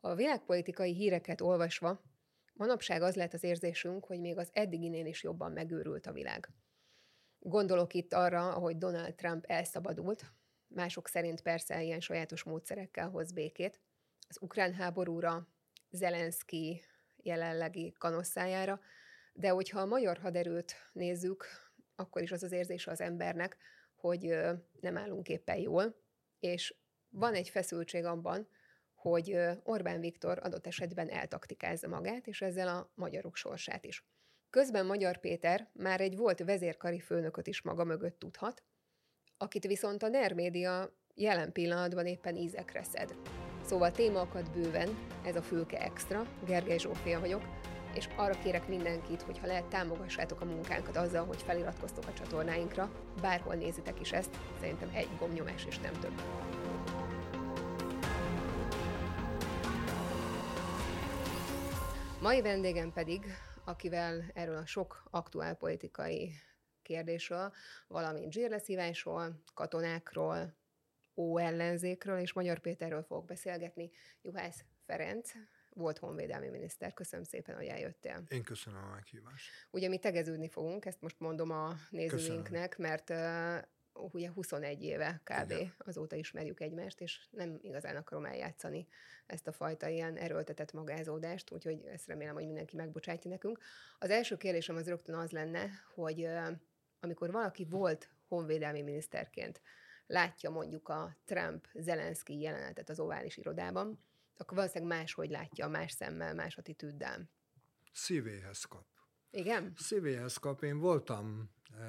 A világpolitikai híreket olvasva manapság az lett az érzésünk, hogy még az eddiginél is jobban megőrült a világ. Gondolok itt arra, ahogy Donald Trump elszabadult, mások szerint persze ilyen sajátos módszerekkel hoz békét, az ukrán háborúra, Zelenszky jelenlegi kanosszájára, de hogyha a magyar haderőt nézzük, akkor is az az érzése az embernek, hogy nem állunk éppen jól, és van egy feszültség abban, hogy Orbán Viktor adott esetben eltaktikázza magát, és ezzel a magyarok sorsát is. Közben Magyar Péter már egy volt vezérkari főnököt is maga mögött tudhat, akit viszont a NER Média jelen pillanatban éppen ízekre szed. Szóval témákat bőven, ez a Fülke Extra, Gergely Zsófia vagyok, és arra kérek mindenkit, hogy ha lehet, támogassátok a munkánkat azzal, hogy feliratkoztok a csatornáinkra, bárhol nézitek is ezt, szerintem egy gombnyomás és nem több. Mai vendégem pedig, akivel erről a sok aktuálpolitikai kérdésről, valamint zsírleszívásról, katonákról, ellenzékről és Magyar Péterről fogok beszélgetni. Juhász Ferenc, volt honvédelmi miniszter. Köszönöm szépen, hogy eljöttél. Én köszönöm a meghívást. Ugye mi tegeződni fogunk, ezt most mondom a nézőinknek, mert ugye 21 éve kb. Igen. Azóta ismerjük egymást, és nem igazán akarom eljátszani ezt a fajta ilyen erőltetett magázódást, úgyhogy ezt remélem, hogy mindenki megbocsátja nekünk. Az első kérdésem az rögtön az lenne, hogy amikor valaki volt honvédelmi miniszterként, látja mondjuk a Trump-Zelenszky jelenetet az ovális irodában, akkor valószínűleg máshogy látja, más szemmel, más attitűddel. Szívéhez kap. Igen? Szívéhez kap. Én voltam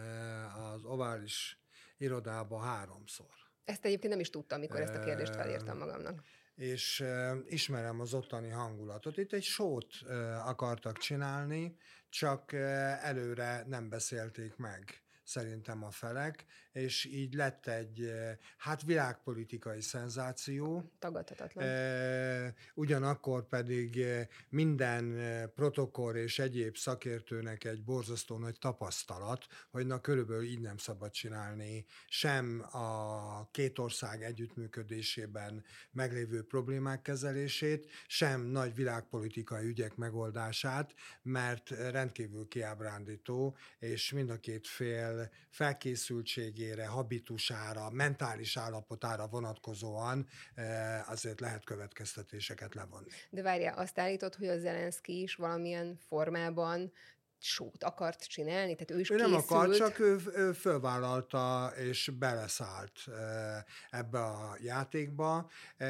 az ovális irodában 3-szor. Ezt egyébként nem is tudtam, amikor ezt a kérdést felírtam magamnak. És ismerem az ottani hangulatot. Itt egy show-t akartak csinálni, csak előre nem beszélték meg szerintem a felek, és így lett egy világpolitikai szenzáció. Tagadhatatlan. Ugyanakkor pedig minden protokoll és egyéb szakértőnek egy borzasztó nagy tapasztalat, hogy körülbelül így nem szabad csinálni sem a két ország együttműködésében meglévő problémák kezelését, sem nagy világpolitikai ügyek megoldását, mert rendkívül kiábrándító, és mind a két fél felkészültségére, habitusára, mentális állapotára vonatkozóan azért lehet következtetéseket levonni. De várjál, azt állítod, hogy a Zelenszky is valamilyen formában show-t akart csinálni? Tehát ő is készült? Nem akart, csak ő fölvállalta és beleszállt ebbe a játékba.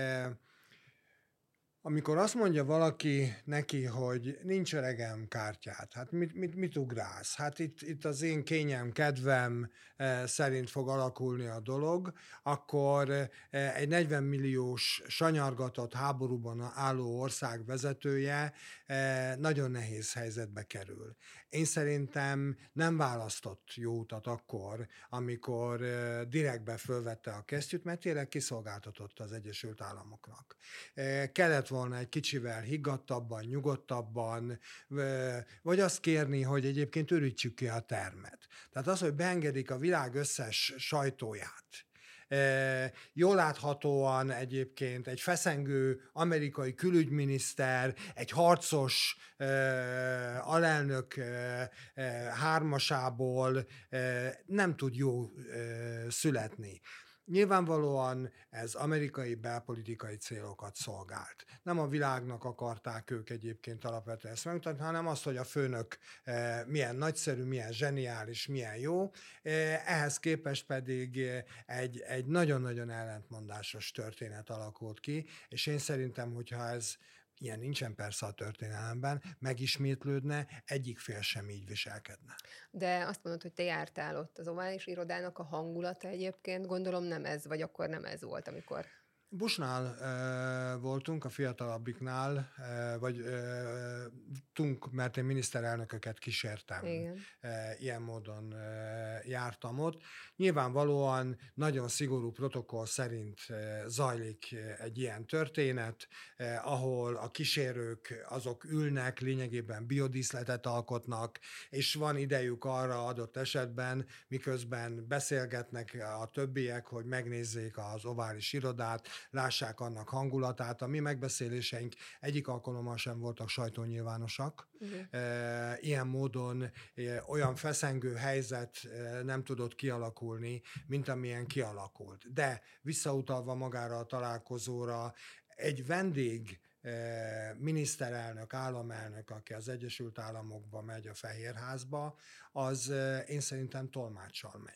Amikor azt mondja valaki neki, hogy nincs öregem kártyát, hát mit ugrálsz? Hát itt az én kényem, kedvem szerint fog alakulni a dolog, akkor egy 40 milliós sanyargatott háborúban álló ország vezetője nagyon nehéz helyzetbe kerül. Én szerintem nem választott jó utat akkor, amikor direktbe fölvette a kesztyűt, mert tényleg kiszolgáltatott az Egyesült Államoknak. Kellett volna egy kicsivel higgadtabban, nyugodtabban, vagy azt kérni, hogy egyébként ürítsük ki a termet. Tehát az, hogy beengedik a világ összes sajtóját, jól láthatóan egyébként egy feszengő amerikai külügyminiszter, egy harcos alelnök hármasából nem tud jó születni. Nyilvánvalóan ez amerikai belpolitikai célokat szolgált. Nem a világnak akarták ők egyébként alapvetően ezt megmutatni, hanem azt, hogy a főnök milyen nagyszerű, milyen zseniális, milyen jó. Ehhez képest pedig egy nagyon-nagyon ellentmondásos történet alakult ki, és én szerintem, hogyha ez ilyen nincsen persze a történelemben, megismétlődne, egyik fél sem így viselkedne. De azt mondod, hogy te jártál ott az ovális irodának a hangulata egyébként, gondolom nem ez, vagy akkor nem ez volt, amikor... Bushnál voltunk, a fiatalabbiknál, mert én miniszterelnököket kísértem. Igen. Ilyen módon jártam ott. Nyilvánvalóan nagyon szigorú protokoll szerint zajlik egy ilyen történet, ahol a kísérők azok ülnek, lényegében biodíszletet alkotnak, és van idejük arra adott esetben, miközben beszélgetnek a többiek, hogy megnézzék az ovális irodát, lássák annak hangulatát. A mi megbeszéléseink egyik alkalommal sem voltak sajtónyilvánosak. Ilyen módon olyan feszengő helyzet nem tudott kialakulni, mint amilyen kialakult. De visszautalva magára a találkozóra, egy vendég miniszterelnök, államelnök, aki az Egyesült Államokba megy a Fehérházba, az én szerintem tolmáccsal menjen.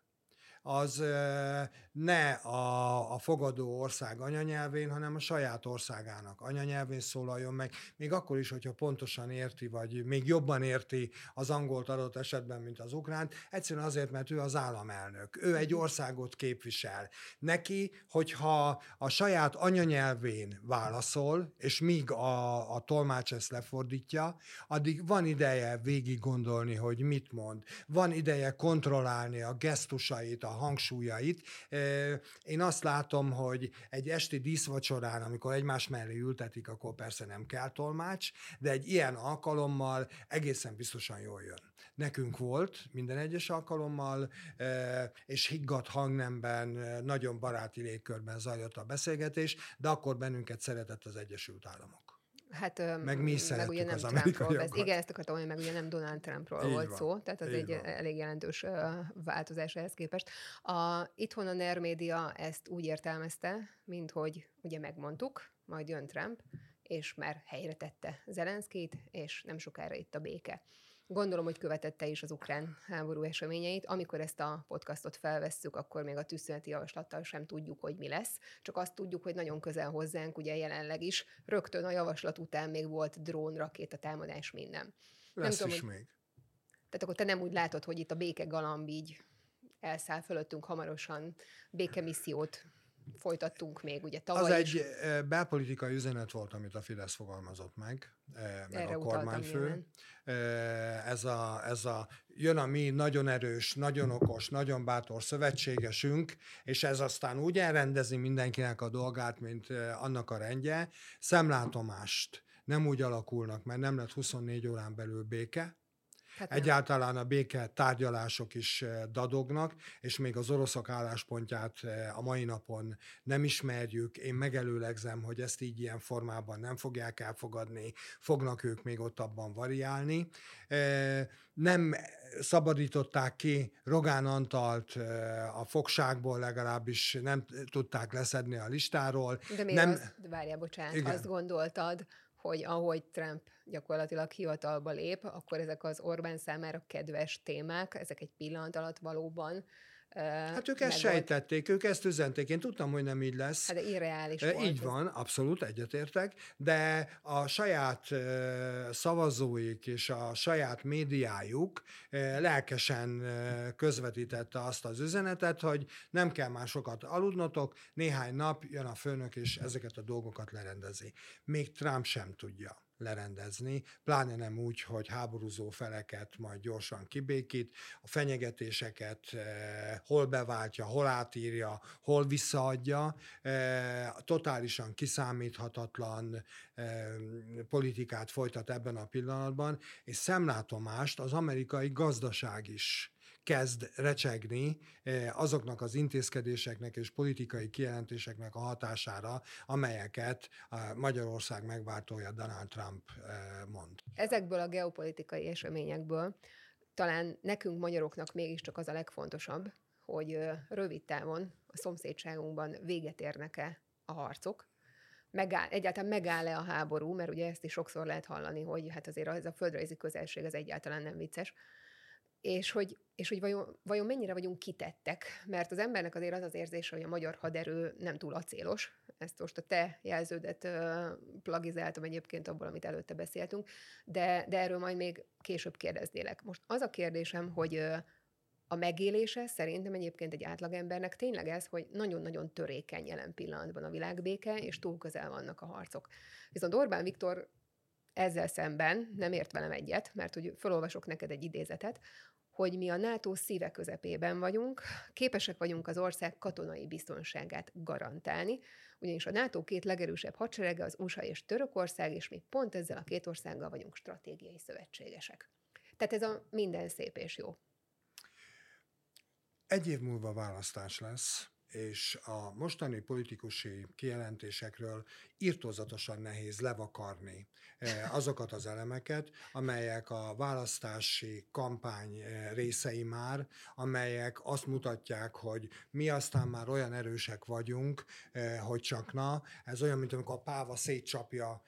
Az ne a fogadó ország anyanyelvén, hanem a saját országának anyanyelvén szólaljon meg, még akkor is, hogyha pontosan érti, vagy még jobban érti az angolt adott esetben, mint az ukránt, egyszerűen azért, mert ő az államelnök. Ő egy országot képvisel. Neki, hogyha a saját anyanyelvén válaszol, és míg a tolmács ezt lefordítja, addig van ideje végig gondolni, hogy mit mond. Van ideje kontrollálni a gesztusait, a hangsúlyait. Én azt látom, hogy egy esti díszvacsorán, amikor egymás mellé ültetik, akkor persze nem kell tolmács, de egy ilyen alkalommal egészen biztosan jól jön. Nekünk volt minden egyes alkalommal, és higgadt hangnemben, nagyon baráti légkörben zajlott a beszélgetés, de akkor bennünket szeretett az Egyesült Államok. Hát, meg mi is meg ugye nem az Trumpról, igen, ezt akartam mondani, meg ugye nem Donald Trumpról Így volt van. szó, tehát az Így egy van. elég jelentős változás ehhez képest. Itthon a NER média ezt úgy értelmezte, mint hogy ugye megmondtuk, majd jön Trump, és már helyre tette Zelenszkijt, és nem sokára itt a béke. Gondolom, hogy követette is az ukrán háború eseményeit. Amikor ezt a podcastot felvesszük, akkor még a tűzszüneti javaslattal sem tudjuk, hogy mi lesz. Csak azt tudjuk, hogy nagyon közel hozzánk, ugye jelenleg is. Rögtön a javaslat után még volt drón, rakéta támadás, minden. Lesz nem is tudom, még. Tehát akkor te nem úgy látod, hogy itt a béke galamb így elszáll fölöttünk hamarosan, békemissziót folytattunk még, ugye tavaly Az is. egy belpolitikai üzenet volt, amit a Fidesz fogalmazott meg Erre a kormányfő. Jön a mi nagyon erős, nagyon okos, nagyon bátor szövetségesünk, és ez aztán úgy elrendezi mindenkinek a dolgát, mint annak a rendje. Szemlátomást nem úgy alakulnak, mert nem lett 24 órán belül béke. Hát egyáltalán a béke tárgyalások is dadognak, és még az oroszok álláspontját a mai napon nem ismerjük. Én megelőlegzem, hogy ezt így ilyen formában nem fogják elfogadni, fognak ők még ott abban variálni. Nem szabadították ki Rogán Antalt a fogságból, legalábbis nem tudták leszedni a listáról. De miért várjál, bocsánat, igen. Azt gondoltad, hogy ahogy Trump gyakorlatilag hivatalba lép, akkor ezek az Orbán számára kedves témák, ezek egy pillanat alatt valóban hát ők ezt sejtették, ők ezt üzenték. Én tudtam, hogy nem így lesz. Hát de irreális volt. Így van, abszolút egyetértek, de a saját szavazóik és a saját médiájuk lelkesen közvetítette azt az üzenetet, hogy nem kell már sokat aludnotok, néhány nap jön a főnök, és ezeket a dolgokat lerendezi. Még Trump sem tudja lerendezni, pláne nem úgy, hogy háborúzó feleket majd gyorsan kibékít, a fenyegetéseket hol beváltja, hol átírja, hol visszaadja, totálisan kiszámíthatatlan politikát folytat ebben a pillanatban, és szemlátomást az amerikai gazdaság is kezd recsegni azoknak az intézkedéseknek és politikai kijelentéseknek a hatására, amelyeket Magyarország megváltója Donald Trump mond. Ezekből a geopolitikai eseményekből talán nekünk magyaroknak mégiscsak az a legfontosabb, hogy rövid távon a szomszédságunkban véget érnek-e a harcok, egyáltalán megáll-e a háború, mert ugye ezt is sokszor lehet hallani, hogy hát azért ez a földrajzi közelség az egyáltalán nem vicces, és hogy vajon mennyire vagyunk kitettek, mert az embernek azért az az érzése, hogy a magyar haderő nem túl acélos. Ezt most a te jelződet plagizáltam egyébként abból, amit előtte beszéltünk, de erről majd még később kérdeznélek. Most az a kérdésem, hogy a megélése szerintem egyébként egy átlagembernek tényleg ez, hogy nagyon-nagyon törékeny jelen pillanatban a világbéke, és túl közel vannak a harcok. Viszont Orbán Viktor ezzel szemben nem ért velem egyet, mert hogy felolvasok neked egy idézetet, hogy mi a NATO szíve közepében vagyunk, képesek vagyunk az ország katonai biztonságát garantálni, ugyanis a NATO két legerősebb hadserege az USA és Törökország, és mi pont ezzel a két országgal vagyunk stratégiai szövetségesek. Tehát ez a minden szép és jó. Egy év múlva választás lesz, és a mostani politikusi kijelentésekről irtózatosan nehéz levakarni azokat az elemeket, amelyek a választási kampány részei már, amelyek azt mutatják, hogy mi aztán már olyan erősek vagyunk, hogy csak na. Ez olyan, mint amikor a páva szétcsapja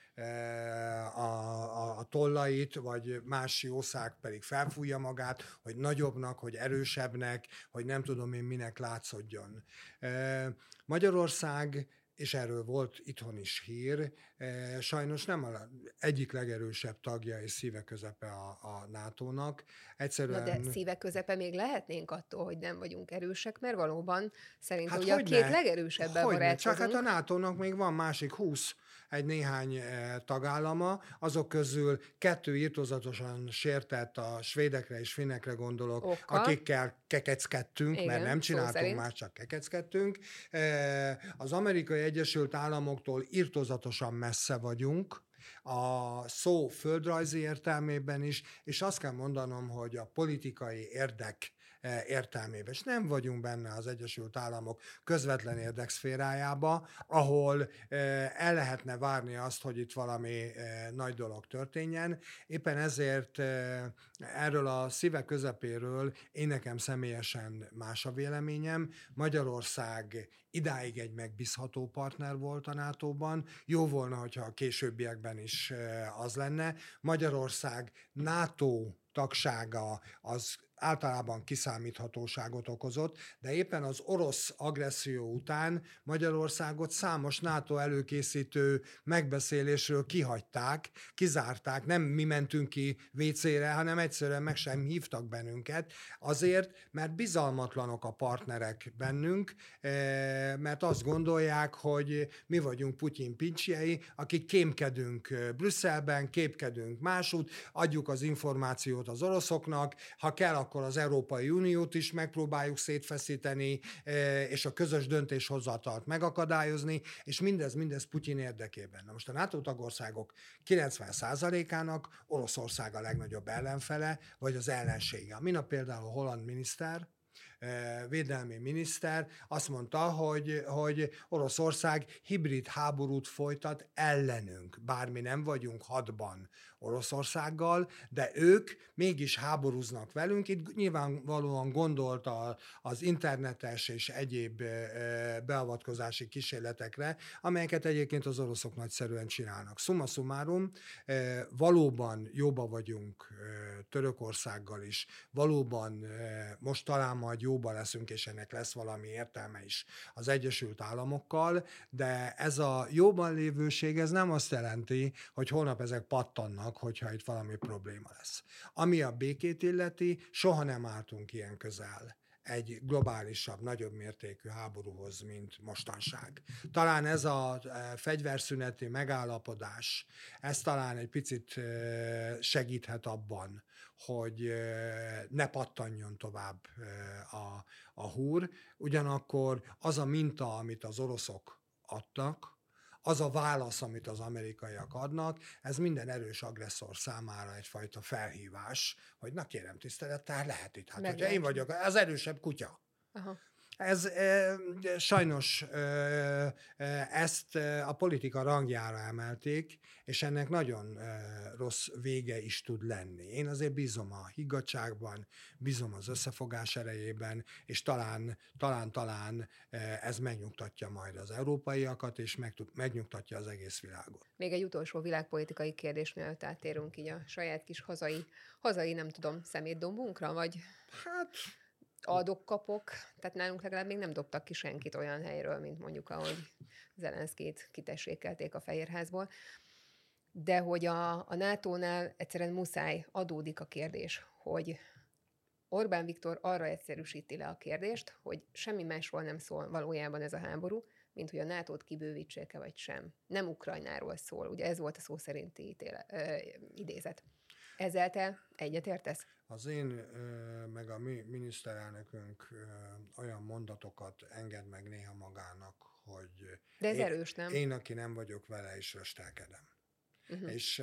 a tollait, vagy más jószág pedig felfújja magát, hogy nagyobbnak, hogy erősebbnek, hogy nem tudom én minek látszódjon. Magyarország, és erről volt itthon is hír, sajnos nem az egyik legerősebb tagja és szíve közepe a NATO-nak. Na de Egyszerűen... szíve közepe még lehetnénk attól, hogy nem vagyunk erősek, mert valóban szerintem Hát ugye a hogyne? két legerősebben Hogyne? Csak hát a barátkozunk. NATO-nak még van másik 20 egy néhány tagállama, azok közül 2 irtózatosan sértett, a svédekre és finnekre gondolok, Okkal. akikkel kekeckedtünk, Igen, mert nem szó csináltunk szerint. más, csak kekeckedtünk. Az Amerikai Egyesült Államoktól irtózatosan messze vagyunk, a szó földrajzi értelmében is, és azt kell mondanom, hogy a politikai érdek értelmében. És nem vagyunk benne az Egyesült Államok közvetlen érdekszférájába, ahol el lehetne várni azt, hogy itt valami nagy dolog történjen. Éppen ezért erről a szíve közepéről én nekem személyesen más a véleményem. Magyarország idáig egy megbízható partner volt a NATO-ban. Jó volna, hogyha a későbbiekben is az lenne. Magyarország NATO tagsága az általában kiszámíthatóságot okozott, de éppen az orosz agresszió után Magyarországot számos NATO előkészítő megbeszélésről kihagyták, kizárták, nem mi mentünk ki WC-re, hanem egyszerűen meg sem hívtak bennünket, azért, mert bizalmatlanok a partnerek bennünk, mert azt gondolják, hogy mi vagyunk Putyin pincsjei, akik kémkedünk Brüsszelben, képkedünk másút, adjuk az információt az oroszoknak, ha kell, akkor az Európai Uniót is megpróbáljuk szétfeszíteni, és a közös döntéshozatalt megakadályozni, és mindez Putyin érdekében. Na most a NATO tagországok 90%-ának Oroszország a legnagyobb ellenfele, vagy az ellensége. Minap például a holland miniszter, védelmi miniszter azt mondta, hogy Oroszország hibrid háborút folytat ellenünk, bár mi nem vagyunk hadban Oroszországgal, de ők mégis háborúznak velünk. Itt nyilvánvalóan gondolt az internetes és egyéb beavatkozási kísérletekre, amelyeket egyébként az oroszok nagyszerűen csinálnak. Summa summarum, valóban jóba vagyunk Törökországgal is, valóban most talán majd jóba leszünk, és ennek lesz valami értelme is az Egyesült Államokkal, de ez a jóban lévőség, ez nem azt jelenti, hogy holnap ezek pattannak, hogyha itt valami probléma lesz. Ami a békét illeti, soha nem álltunk ilyen közel egy globálisabb, nagyobb mértékű háborúhoz, mint mostanság. Talán ez a fegyverszüneti megállapodás, ez talán egy picit segíthet abban, hogy ne pattanjon tovább a húr. Ugyanakkor az a minta, amit az oroszok adtak, az a válasz, amit az amerikaiak adnak, ez minden erős agresszor számára egyfajta felhívás, hogy na kérem tisztelettel, lehet itt. Hát, hogyha én vagyok az erősebb kutya. Aha. Ez sajnos ezt a politika rangjára emelték, és ennek nagyon rossz vége is tud lenni. Én azért bízom a higgadtságban, bízom az összefogás erejében, és talán ez megnyugtatja majd az európaiakat, és megnyugtatja az egész világot. Még egy utolsó világpolitikai kérdés, mielőtt áttérünk így a saját kis hazai nem tudom, szemétdombunkra, vagy... Hát... adok-kapok, tehát nálunk legalább még nem dobtak ki senkit olyan helyről, mint mondjuk, ahogy Zelenszkijt kitessékelték a Fehérházból. De hogy a NATO-nál egyszerűen muszáj, adódik a kérdés, hogy Orbán Viktor arra egyszerűsíti le a kérdést, hogy semmi másról nem szól valójában ez a háború, mint hogy a NATO-t kibővítsék-e vagy sem. Nem Ukrajnáról szól, ugye ez volt a szó szerinti idézet. Ezzel te egyetértesz? Az én meg a mi miniszterelnökünk olyan mondatokat enged meg néha magának, hogy de ez erős, nem? Én, aki nem vagyok vele, is röstelkedem. Uh-huh. És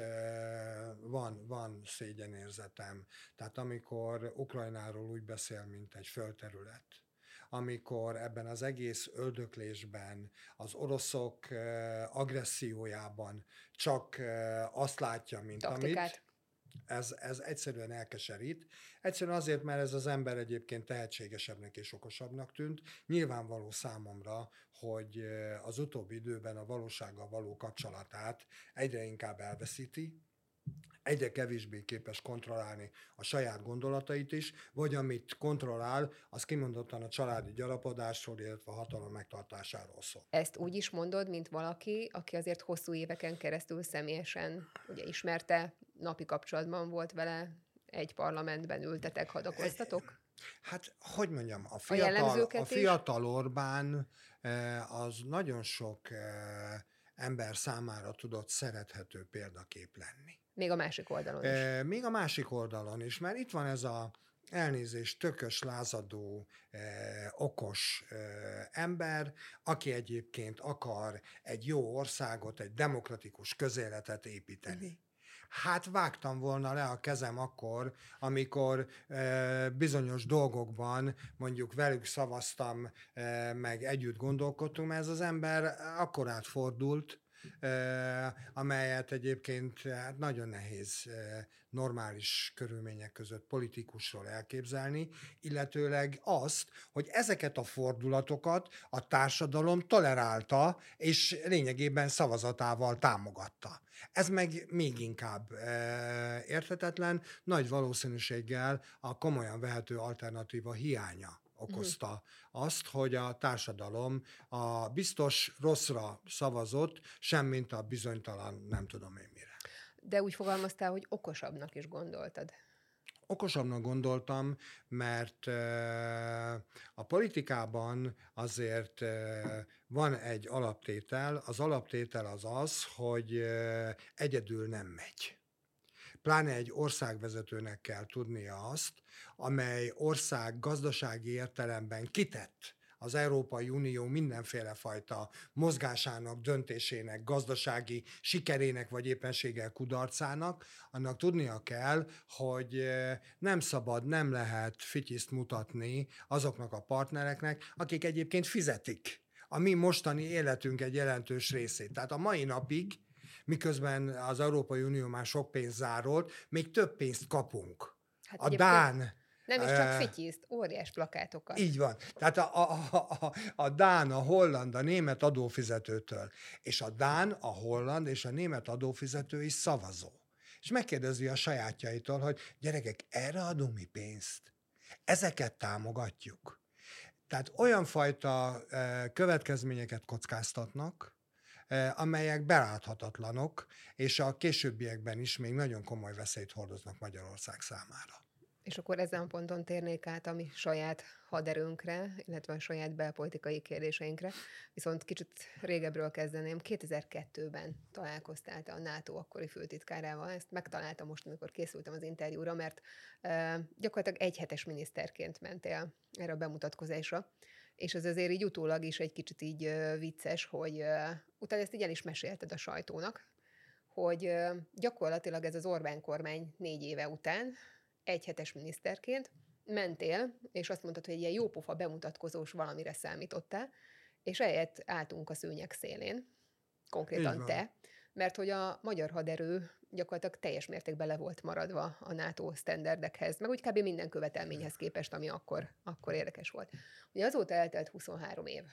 van szégyenérzetem. Tehát amikor Ukrajnáról úgy beszél, mint egy földterület, amikor ebben az egész öldöklésben, az oroszok agressziójában csak azt látja, mint Taktikát. amit, ez egyszerűen elkeserít. Egyszerűen azért, mert ez az ember egyébként tehetségesebbnek és okosabbnak tűnt. Nyilvánvaló számomra, hogy az utóbbi időben a valósággal való kapcsolatát egyre inkább elveszíti, egyre kevésbé képes kontrollálni a saját gondolatait is, vagy amit kontrollál, az kimondottan a családi gyarapodásról, illetve a hatalom megtartásáról szól. Ezt úgy is mondod, mint valaki, aki azért hosszú éveken keresztül személyesen ugye ismerte, napi kapcsolatban volt vele, egy parlamentben ültetek, hadakoztatok? Hát, hogy mondjam, a jellemzőket is? fiatal Orbán az nagyon sok ember számára tudott szerethető példakép lenni. Még a másik oldalon is. Még a másik oldalon is, mert itt van ez a elnézést, tökös, lázadó, okos ember, aki egyébként akar egy jó országot, egy demokratikus közéletet építeni. Hát vágtam volna le a kezem akkor, amikor bizonyos dolgokban mondjuk velük szavaztam, meg együtt gondolkodtunk, mert ez az ember akkor átfordult, amelyet egyébként hát nagyon nehéz normális körülmények között politikusról elképzelni, illetőleg azt, hogy ezeket a fordulatokat a társadalom tolerálta, és lényegében szavazatával támogatta. Ez meg még inkább érthetetlen, nagy valószínűséggel a komolyan vehető alternatíva hiánya okozta azt, hogy a társadalom a biztos rosszra szavazott, semmint a bizonytalan nem tudom én mire. De úgy fogalmaztál, hogy okosabbnak is gondoltad. Okosabbnak gondoltam, mert a politikában azért van egy alaptétel. Az alaptétel az az, hogy egyedül nem megy. Pláne egy országvezetőnek kell tudnia azt, amely ország gazdasági értelemben kitett az Európai Unió mindenféle fajta mozgásának, döntésének, gazdasági sikerének vagy éppenséggel kudarcának, annak tudnia kell, hogy nem szabad, nem lehet fityiszt mutatni azoknak a partnereknek, akik egyébként fizetik a mi mostani életünk egy jelentős részét. Tehát a mai napig, miközben az Európai Unió már sok pénzt zárolt, még több pénzt kapunk. Hát a Dán... Nem is csak fityiszt, óriás plakátokat. Így van. Tehát a Dán, a holland, a német adófizetőtől. És a Dán, a holland és a német adófizető is szavazó. És megkérdezi a sajátjaitól, hogy gyerekek, erre adunk mi pénzt? Ezeket támogatjuk. Tehát olyan fajta következményeket kockáztatnak, amelyek beláthatatlanok, és a későbbiekben is még nagyon komoly veszélyt hordoznak Magyarország számára. És akkor ezen a ponton térnék át a mi saját haderőnkre, illetve a saját belpolitikai kérdéseinkre. Viszont kicsit régebről kezdeném. 2002-ben találkoztál te a NATO akkori főtitkárával. Ezt megtaláltam most, amikor készültem az interjúra, mert gyakorlatilag egyhetes miniszterként mentél erre a bemutatkozásra. És ez azért így utólag is egy kicsit így vicces, hogy utána ezt így el is mesélted a sajtónak, hogy gyakorlatilag ez az Orbán kormány 4 éve után egyhetes miniszterként mentél, és azt mondtad, hogy egy ilyen jópofa bemutatkozós valamire számítottál, és eljött álltunk a szőnyeg szélén, konkrétan te, mert hogy a magyar haderő gyakorlatilag teljes mértékben le volt maradva a NATO sztenderdekhez, meg úgy kb. Minden követelményhez képest, ami akkor érdekes volt. Ugye azóta eltelt 23 év.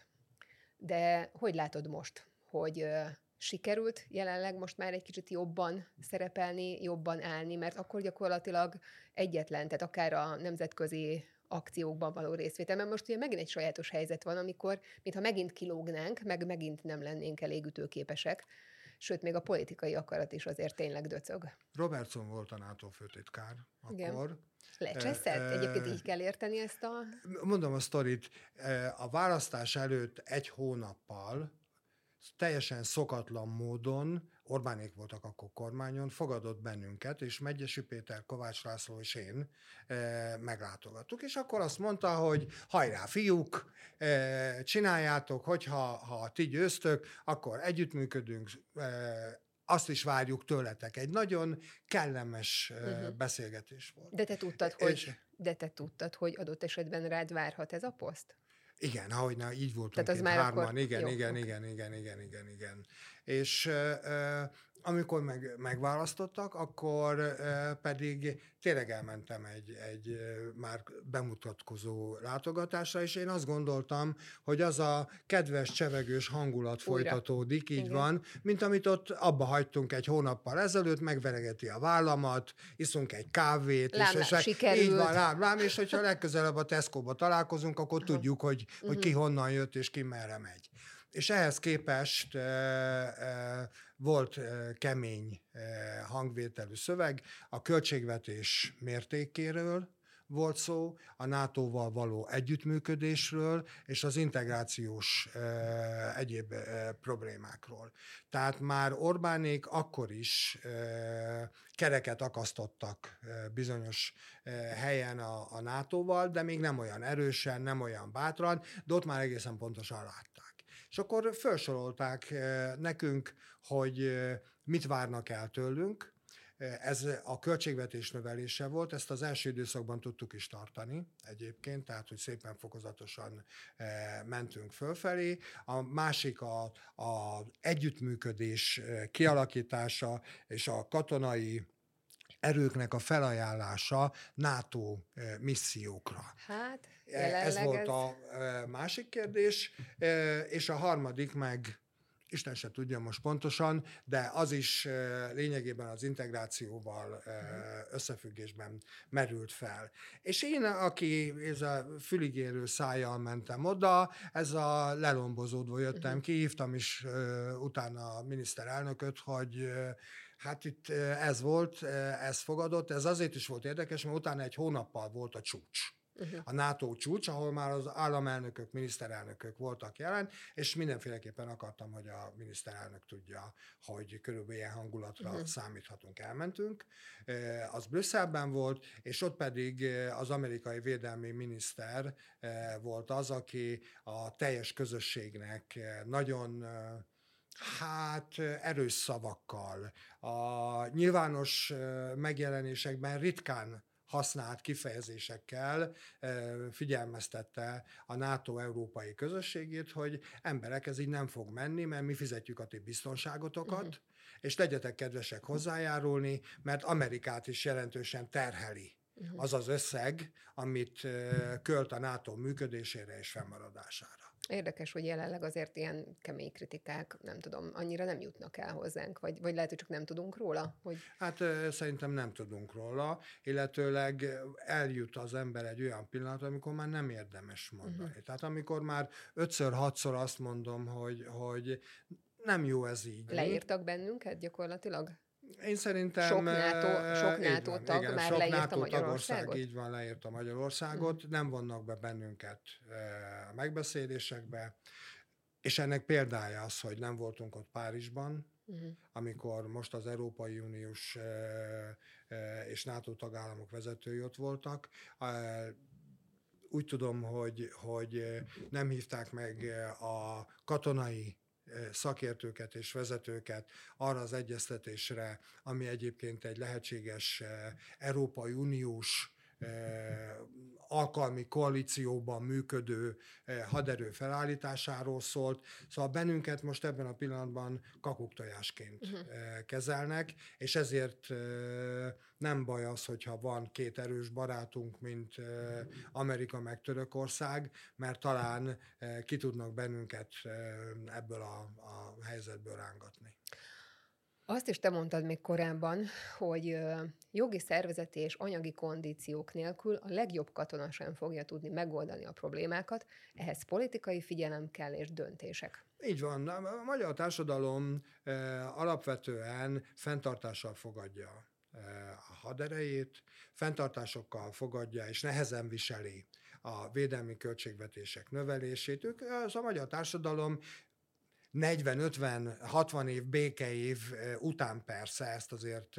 De hogy látod most, hogy sikerült jelenleg most már egy kicsit jobban szerepelni, jobban állni, mert akkor gyakorlatilag egyetlen, tehát akár a nemzetközi akciókban való részvétel, mert most ugye megint egy sajátos helyzet van, amikor mintha megint kilógnánk, meg megint nem lennénk elég ütőképesek, sőt, még a politikai akarat is azért tényleg döcög. Robertson volt a NATO főtitkár akkor. Igen. Lecseszett? Egyébként így kell érteni ezt a... Mondom a sztorit. A választás előtt 1 hónappal teljesen szokatlan módon, Orbánék voltak akkor kormányon, fogadott bennünket, és Medgyessy Péter, Kovács László és én meglátogattuk. És akkor azt mondta, hogy hajrá fiúk, csináljátok, hogyha ti győztök, akkor együttműködünk, azt is várjuk tőletek. Egy nagyon kellemes beszélgetés volt. De te tudtad, hogy adott esetben rád várhat ez a poszt? Igen, ahogy így voltunk Tehát az itt már akkor... hárman, igen, Jó, igen, oké. igen, igen, igen, igen, igen. És amikor megválasztottak, akkor pedig tényleg elmentem egy már bemutatkozó látogatásra, és én azt gondoltam, hogy az a kedves, csevegős hangulat Újra. folytatódik, így Igen. van, mint amit ott abba hagytunk egy hónappal ezelőtt, megveregeti a vállamat, iszunk egy kávét, Lám, és sikerült. így van, lám, és hogyha legközelebb a Tesco-ba találkozunk, akkor tudjuk, hogy ki honnan jött, és ki merre megy. És ehhez képest volt kemény hangvételű szöveg, a költségvetés mértékéről volt szó, a NATO-val való együttműködésről, és az integrációs egyéb problémákról. Tehát már Orbánék akkor is kereket akasztottak bizonyos helyen a NATO-val, de még nem olyan erősen, nem olyan bátran, de ott már egészen pontosan látták. És akkor felsorolták nekünk, hogy mit várnak el tőlünk. Ez a költségvetés növelése volt, ezt az első időszakban tudtuk is tartani egyébként, tehát hogy szépen fokozatosan mentünk fölfelé. A másik a együttműködés kialakítása és a katonai erőknek a felajánlása NATO missziókra. Hát, Ez volt a másik kérdés, és a harmadik meg Isten se tudja most pontosan, de az is lényegében az integrációval összefüggésben merült fel. És én, aki ez a füligérő szájjal mentem oda, ez a lelombozódva jöttem ki, hívtam is utána a miniszterelnököt, hogy hát itt ez volt, ez fogadott, ez azért is volt érdekes, mert utána egy hónappal volt a csúcs. A NATO csúcs, ahol már az államelnökök, miniszterelnökök voltak jelen, és mindenféleképpen akartam, hogy a miniszterelnök tudja, hogy körülbelül ilyen hangulatra számíthatunk. Elmentünk, az Brüsszelben volt, és ott pedig az amerikai védelmi miniszter volt az, aki a teljes közösségnek nagyon erős szavakkal, a nyilvános megjelenésekben ritkán használt kifejezésekkel figyelmeztette a NATO európai közösségét, hogy emberek, ez így nem fog menni, mert mi fizetjük a ti biztonságotokat, és legyetek kedvesek hozzájárulni, mert Amerikát is jelentősen terheli az az összeg, amit költ a NATO működésére és fennmaradására. Érdekes, hogy jelenleg azért ilyen kemény kritikák, nem tudom, annyira nem jutnak el hozzánk, vagy lehet, hogy csak nem tudunk róla? Hogy... Hát szerintem nem tudunk róla, illetőleg eljut az ember egy olyan pillanat, amikor már nem érdemes mondani. Tehát amikor már 5-6-szor azt mondom, hogy nem jó ez így. Leírtak bennünket gyakorlatilag? Én szerintem... Sok NATO tag igen, már sok leírta NATO Magyarországot? tagország, így van, leírta Magyarországot, nem vonnak be bennünket a megbeszélésekbe, és ennek példája az, hogy nem voltunk ott Párizsban, amikor most az Európai Uniós és NATO tagállamok vezetői ott voltak. Úgy tudom, hogy nem hívták meg a katonai szakértőket és vezetőket arra az egyeztetésre, ami egyébként egy lehetséges Európai Uniós alkalmi koalícióban működő haderő felállításáról szólt. Szóval bennünket most ebben a pillanatban kakuktojásként kezelnek, és ezért nem baj az, hogyha van két erős barátunk, mint Amerika meg Törökország, mert talán ki tudnak bennünket ebből a helyzetből rángatni. Azt is te mondtad még korábban, hogy jogi, szervezeti és anyagi kondíciók nélkül a legjobb katona sem fogja tudni megoldani a problémákat, ehhez politikai figyelem kell és döntések. Így van. A magyar társadalom alapvetően fenntartással fogadja a haderejét, fenntartásokkal fogadja és nehezen viseli a védelmi költségvetések növelését. Az a magyar társadalom 40-50-60 év békeév után persze, ezt azért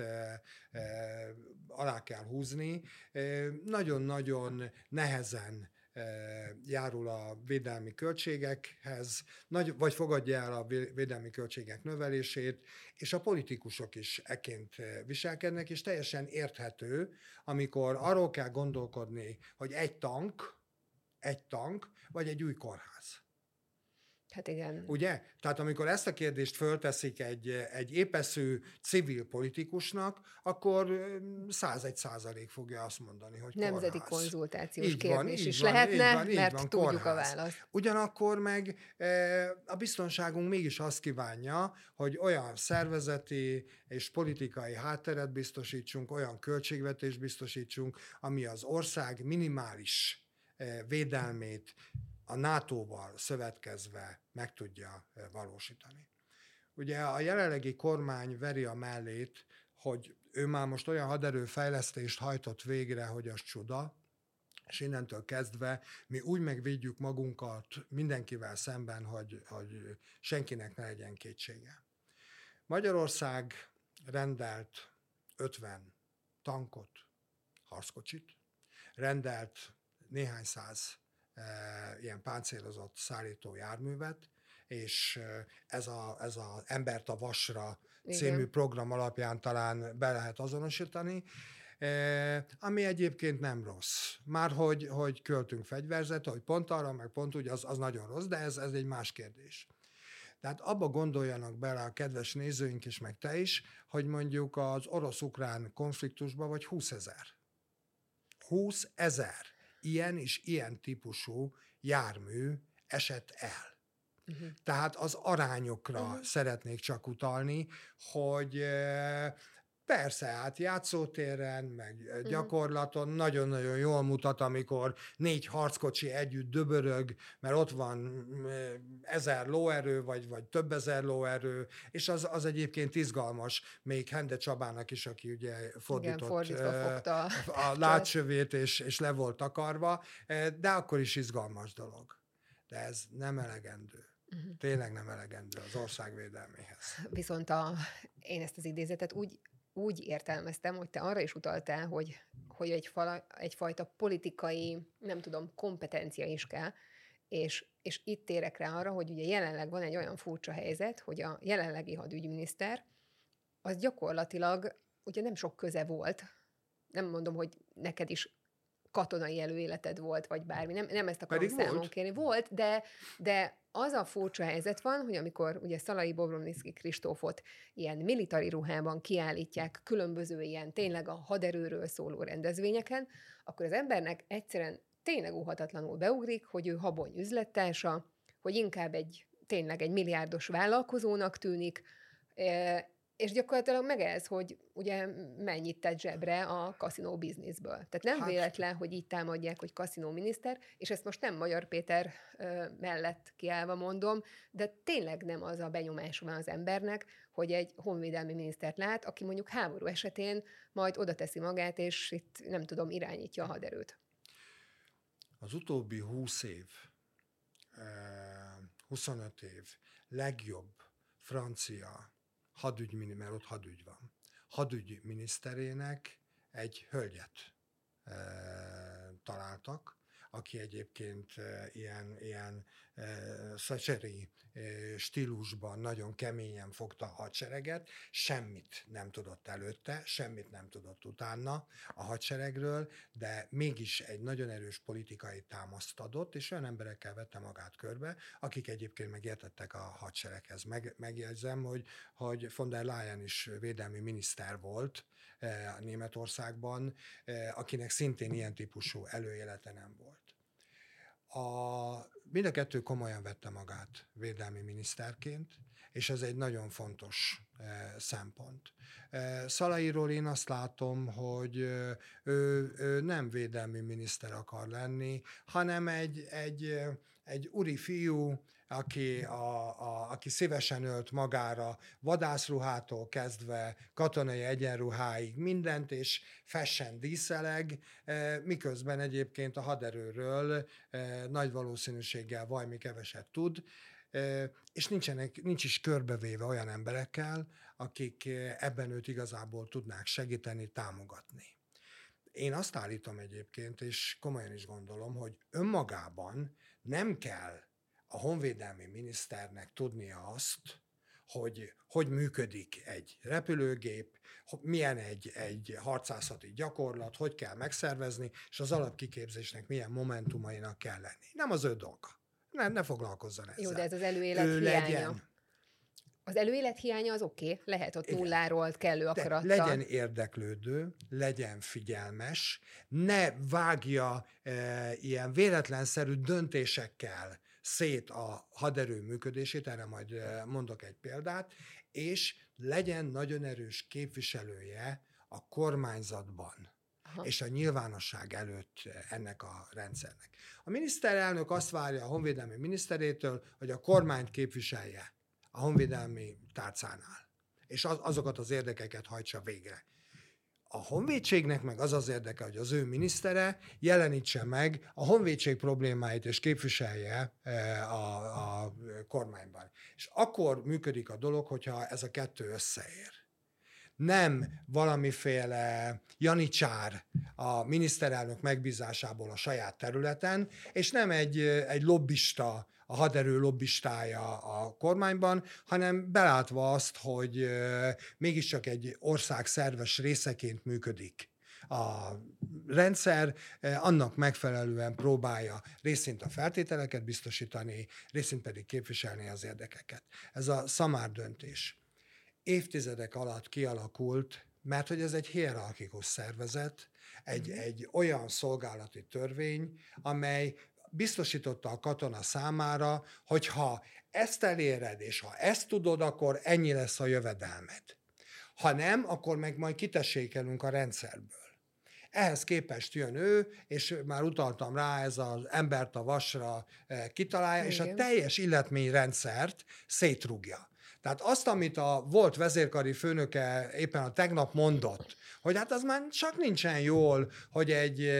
alá kell húzni, nagyon-nagyon nehezen járul a védelmi költségekhez, vagy fogadja el a védelmi költségek növelését, és a politikusok is ekként viselkednek, és teljesen érthető, amikor arról kell gondolkodni, hogy egy tank egy tank, vagy egy új kórház. Hát igen. Ugye? Tehát amikor ezt a kérdést fölteszik egy épeszű civil politikusnak, akkor 101% fogja azt mondani, hogy Nemzeti kórház. konzultációs Így van, kérdés így is van, lehetne, így van, így mert van, tudjuk a kórház. választ. Ugyanakkor meg a biztonságunk mégis azt kívánja, hogy olyan szervezeti és politikai hátteret biztosítsunk, olyan költségvetést biztosítsunk, ami az ország minimális védelmét a NATO-val szövetkezve meg tudja valósítani. Ugye a jelenlegi kormány veri a mellét, hogy ő már most olyan haderőfejlesztést hajtott végre, hogy az csuda, és innentől kezdve mi úgy megvédjük magunkat mindenkivel szemben, hogy senkinek ne legyen kétsége. Magyarország rendelt 50 tankot, harckocsit, rendelt néhány száz ilyen páncélozott szállító járművet, és ez az Embert a vasra című program alapján talán be lehet azonosítani, ami egyébként nem rossz. Már hogy költünk fegyverzet, hogy pont arra, meg pont úgy, az nagyon rossz, de ez egy más kérdés. Tehát abba gondoljanak bele a kedves nézőink is, meg te is, hogy mondjuk az orosz-ukrán konfliktusban vagy 20 000. 20 000 ilyen és ilyen típusú jármű esett el. Tehát az arányokra szeretnék csak utalni, hogy persze, hát játszótéren, meg gyakorlaton nagyon-nagyon jól mutat, amikor 4 harckocsi együtt döbörög, mert ott van 1000 lóerő, vagy több ezer lóerő, és az egyébként izgalmas, még Hende Csabának is, aki ugye fordítva fogta a látsövét, és le volt takarva, de akkor is izgalmas dolog. De ez nem elegendő. Tényleg nem elegendő az ország védelméhez. Viszont én ezt az idézetet úgy értelmeztem, hogy te arra is utaltál, hogy egyfajta politikai, nem tudom, kompetencia is kell, és itt térek rá arra, hogy ugye jelenleg van egy olyan furcsa helyzet, hogy a jelenlegi hadügyminiszter, az gyakorlatilag ugye nem sok köze volt, nem mondom, hogy neked is katonai előéleted volt, vagy bármi, nem ezt akarom számon kérni. Volt, de az a furcsa helyzet van, hogy amikor ugye Szalai Bobrovnicki Kristófot ilyen militári ruhában kiállítják különböző ilyen tényleg a haderőről szóló rendezvényeken, akkor az embernek egyszerűen tényleg óhatatlanul beugrik, hogy ő habony üzlettársa, hogy inkább tényleg egy milliárdos vállalkozónak tűnik, és gyakorlatilag meg ez, hogy ugye mennyit tett zsebre a kaszinó bizniszből. Tehát nem véletlen, hogy így támadják, hogy kaszinó miniszter, és ezt most nem Magyar Péter mellett kiállva mondom, de tényleg nem az a benyomás van az embernek, hogy egy honvédelmi minisztert lát, aki mondjuk háború esetén majd oda teszi magát, és itt nem tudom, irányítja a haderőt. Az utóbbi 20 év, 25 év legjobb francia mert ott hadügy van. Hadügyminiszterének egy hölgyet találtak, aki egyébként ilyen Thatcheri stílusban nagyon keményen fogta a hadsereget, semmit nem tudott előtte, semmit nem tudott utána a hadseregről, de mégis egy nagyon erős politikai támaszt adott, és olyan emberekkel vette magát körbe, akik egyébként megértettek a hadsereghez. Megjegyzem, hogy von der Leyen is védelmi miniszter volt Németországban, akinek szintén ilyen típusú előélete nem volt. Mind a kettő komolyan vette magát védelmi miniszterként, és ez egy nagyon fontos szempont. Szalairól én azt látom, hogy ő nem védelmi miniszter akar lenni, hanem egy úri fiú, aki szívesen ölt magára vadászruhától kezdve katonai egyenruháig mindent, és fessen díszeleg, miközben egyébként a haderőről nagy valószínűséggel valami keveset tud, és nincs is körbevéve olyan emberekkel, akik ebben őt igazából tudnák segíteni, támogatni. Én azt állítom egyébként, és komolyan is gondolom, hogy önmagában nem kell a honvédelmi miniszternek tudnia azt, hogy működik egy repülőgép, milyen egy harcászati gyakorlat, hogy kell megszervezni, és az alapkiképzésnek milyen momentumainak kell lenni. Nem az ő dolga. Ne foglalkozzon ezzel. Jó, de ez az előélet hiánya. Az előélet hiánya az oké, lehet ott nulláról kellő akarattal. Legyen érdeklődő, legyen figyelmes, ne vágja ilyen véletlenszerű döntésekkel szét a haderő működését, erre majd mondok egy példát, és legyen nagyon erős képviselője a kormányzatban. Aha. És a nyilvánosság előtt ennek a rendszernek. A miniszterelnök azt várja a honvédelmi miniszterétől, hogy a kormányt képviselje a honvédelmi tárcánál, és azokat az érdekeket hajtsa végre. A honvédségnek meg az az érdeke, hogy az ő minisztere jelenítse meg a honvédség problémáit, és képviselje a kormányban. És akkor működik a dolog, hogyha ez a kettő összeér. Nem valamiféle janicsár a miniszterelnök megbízásából a saját területen, és nem egy lobbista, a haderő lobbistája a kormányban, hanem belátva azt, hogy mégiscsak egy ország szerves részeként működik a rendszer, annak megfelelően próbálja részint a feltételeket biztosítani, részint pedig képviselni az érdekeket. Ez a szamár döntés évtizedek alatt kialakult, mert hogy ez egy hierarchikus szervezet, egy olyan szolgálati törvény, amely biztosította a katona számára, hogy ha ezt eléred, és ha ezt tudod, akkor ennyi lesz a jövedelmed. Ha nem, akkor meg majd kitessékelünk a rendszerből. Ehhez képest jön ő, és már utaltam rá, ez az embert a vasra kitalálja, igen. És a teljes illetményrendszert szétrúgja. Tehát azt, amit a volt vezérkari főnöke éppen a tegnap mondott, hogy hát az már csak nincsen jól, hogy egy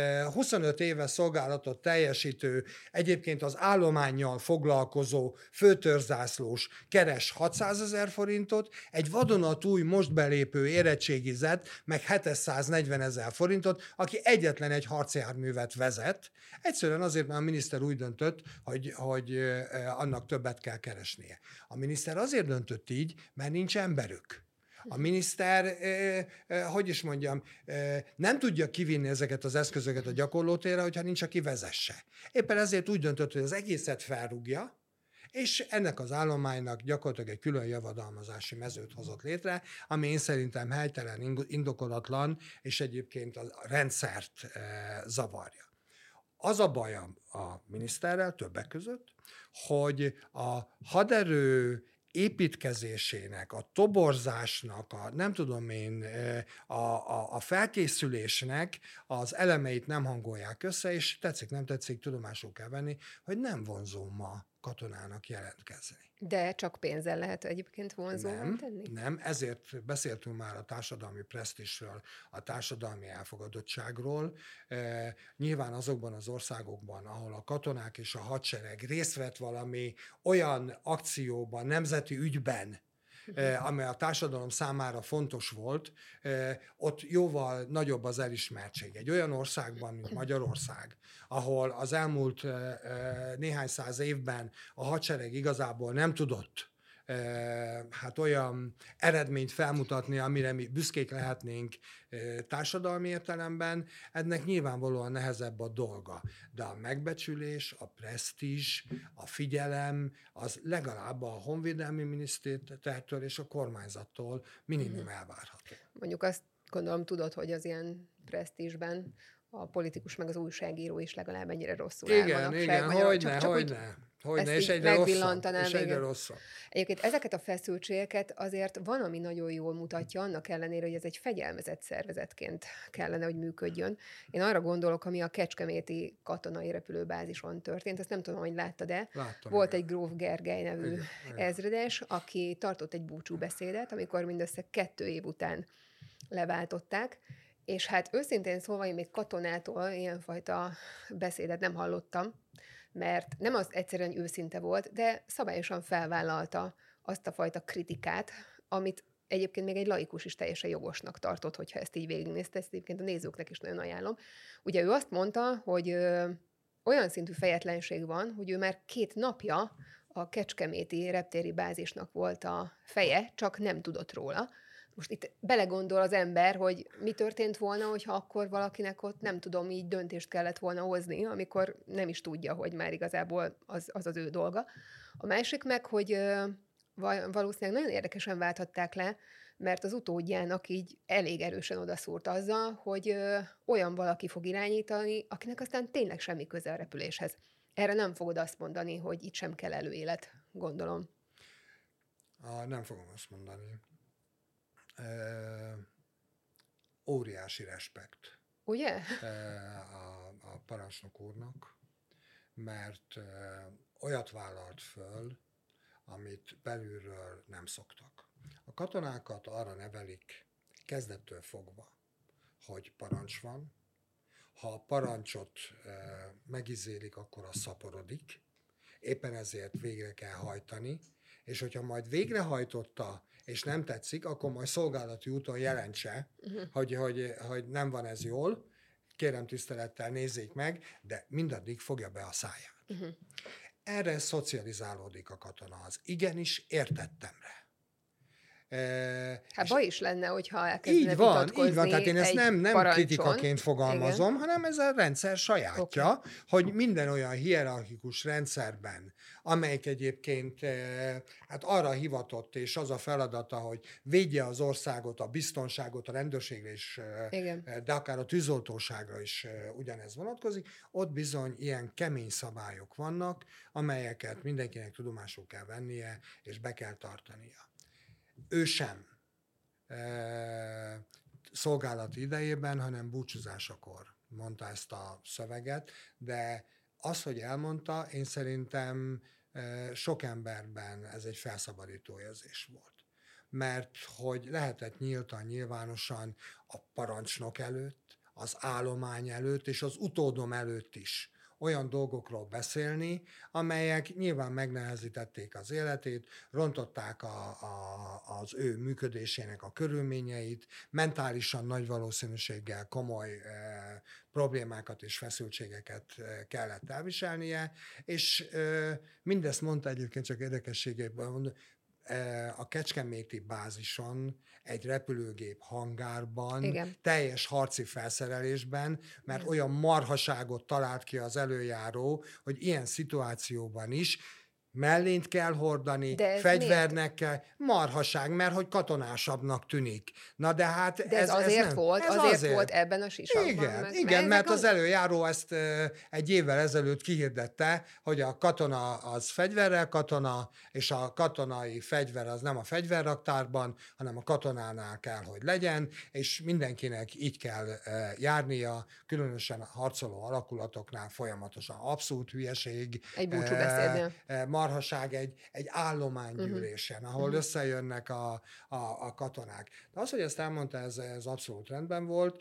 25 éve szolgálatot teljesítő, egyébként az állománnyal foglalkozó főtörzsászlós keres 600 000 forintot, egy vadonatúj most belépő érettségizett meg 740 000 forintot, aki egyetlen egy harcjárművet vezet, egyszerűen azért, mert a miniszter úgy döntött, hogy annak többet kell keresnie. A miniszter azért döntött így, mert nincs emberük. A miniszter, hogy is mondjam, nem tudja kivinni ezeket az eszközöket a gyakorlótérre, hogyha nincs, aki vezesse. Éppen ezért úgy döntött, hogy az egészet felrúgja, és ennek az állománynak gyakorlatilag egy külön javadalmazási mezőt hozott létre, ami én szerintem helytelen, indokolatlan, és egyébként a rendszert zavarja. Az a baj a miniszterrel többek között, hogy a haderő építkezésének, a toborzásnak, a nem tudom én, a felkészülésnek az elemeit nem hangolják össze, és tetszik, nem tetszik, tudomásul kell venni, hogy nem vonzó ma katonának jelentkezni. De csak pénzzel lehet egyébként vonzóan tenni? Nem, ezért beszéltünk már a társadalmi presztízsről, a társadalmi elfogadottságról. Nyilván azokban az országokban, ahol a katonák és a hadsereg részt vett valami olyan akcióban, nemzeti ügyben, amely a társadalom számára fontos volt, ott jóval nagyobb az elismertség. Egy olyan országban, mint Magyarország, ahol az elmúlt néhány száz évben a hadsereg igazából nem tudott olyan eredményt felmutatni, amire mi büszkék lehetnénk társadalmi értelemben, ennek nyilvánvalóan nehezebb a dolga. De a megbecsülés, a presztízs, a figyelem, az legalább a honvédelmi minisztértől és a kormányzattól minimum elvárható. Mondjuk azt gondolom, tudod, hogy az ilyen presztízsben a politikus meg az újságíró is legalább ennyire rosszul áll manapság. Igen, hogyne, és egyre rosszabb. Egyébként ezeket a feszültségeket azért van, ami nagyon jól mutatja, annak ellenére, hogy ez egy fegyelmezett szervezetként kellene, hogy működjön. Én arra gondolok, ami a kecskeméti katonai repülőbázison történt, ezt nem tudom, hogy láttad-e. Volt egy Gróf Gergely nevű ezredes, aki tartott egy búcsúbeszédet, amikor mindössze 2 év után leváltották, és hát őszintén szólva, én még katonától ilyenfajta beszédet nem hallottam, mert nem az egyszerűen őszinte volt, de szabályosan felvállalta azt a fajta kritikát, amit egyébként még egy laikus is teljesen jogosnak tartott, hogyha ezt így végignézte, ezt egyébként a nézőknek is nagyon ajánlom. Ugye ő azt mondta, hogy olyan szintű fejetlenség van, hogy ő már 2 napja a kecskeméti reptéri bázisnak volt a feje, csak nem tudott róla. Most itt belegondol az ember, hogy mi történt volna, hogyha akkor valakinek ott, nem tudom, így döntést kellett volna hozni, amikor nem is tudja, hogy már igazából az ő dolga. A másik meg, hogy valószínűleg nagyon érdekesen válthatták le, mert az utódjának így elég erősen odaszúrt azzal, hogy olyan valaki fog irányítani, akinek aztán tényleg semmi köze a repüléshez. Erre nem fogod azt mondani, hogy itt sem kell előélet, gondolom. Nem fogom azt mondani. Óriási respekt. Ugye? A parancsnok úrnak, mert olyat vállalt föl, amit belülről nem szoktak. A katonákat arra nevelik kezdettől fogva, hogy parancs van. Ha a parancsot megizélik, akkor az szaporodik. Éppen ezért végre kell hajtani, és hogyha majd végrehajtotta, és nem tetszik, akkor majd szolgálati úton jelentse, hogy nem van ez jól, kérem tisztelettel nézzék meg, de mindaddig fogja be a száját. Erre szocializálódik a katona, az igenis értettem rá. Hát baj is lenne, hogyha elkezdene vitatkozni. Így van, tehát én ezt nem kritikaként fogalmazom, igen, hanem ez a rendszer sajátja, hogy minden olyan hierarchikus rendszerben, amelyik egyébként hát arra hivatott, és az a feladata, hogy védje az országot, a biztonságot, a rendőrségre is, de akár a tűzoltóságra is ugyanez vonatkozik, ott bizony ilyen kemény szabályok vannak, amelyeket mindenkinek tudomásul kell vennie, és be kell tartania. Ő sem szolgálati idejében, hanem búcsúzásakor mondta ezt a szöveget, de az, hogy elmondta, én szerintem sok emberben ez egy felszabadító érzés volt. Mert hogy lehetett nyilvánosan a parancsnok előtt, az állomány előtt és az utódom előtt is olyan dolgokról beszélni, amelyek nyilván megnehezítették az életét, rontották az ő működésének a körülményeit, mentálisan nagy valószínűséggel komoly problémákat és feszültségeket kellett elviselnie, és mindezt mondta egyébként, csak érdekességében mondom, a kecskeméti bázison, egy repülőgép hangárban, igen, teljes harci felszerelésben, mert igen, olyan marhaságot talált ki az előjáró, hogy ilyen szituációban is mellényt kell hordani, fegyvernek kell, marhaság, mert hogy katonásabbnak tűnik. Na de hát de ez azért volt, azért volt ebben a sisakban. Igen, mert az előjáró ezt egy évvel ezelőtt kihirdette, hogy a katona az fegyverrel katona, és a katonai fegyver az nem a fegyverraktárban, hanem a katonánál kell, hogy legyen, és mindenkinek így kell járnia, különösen a harcoló alakulatoknál folyamatosan abszolút hülyeség. Egy búcsúbeszédnél. Marhaság egy állománygyűlésen, ahol összejönnek a katonák. De az, hogy ezt elmondta, ez abszolút rendben volt,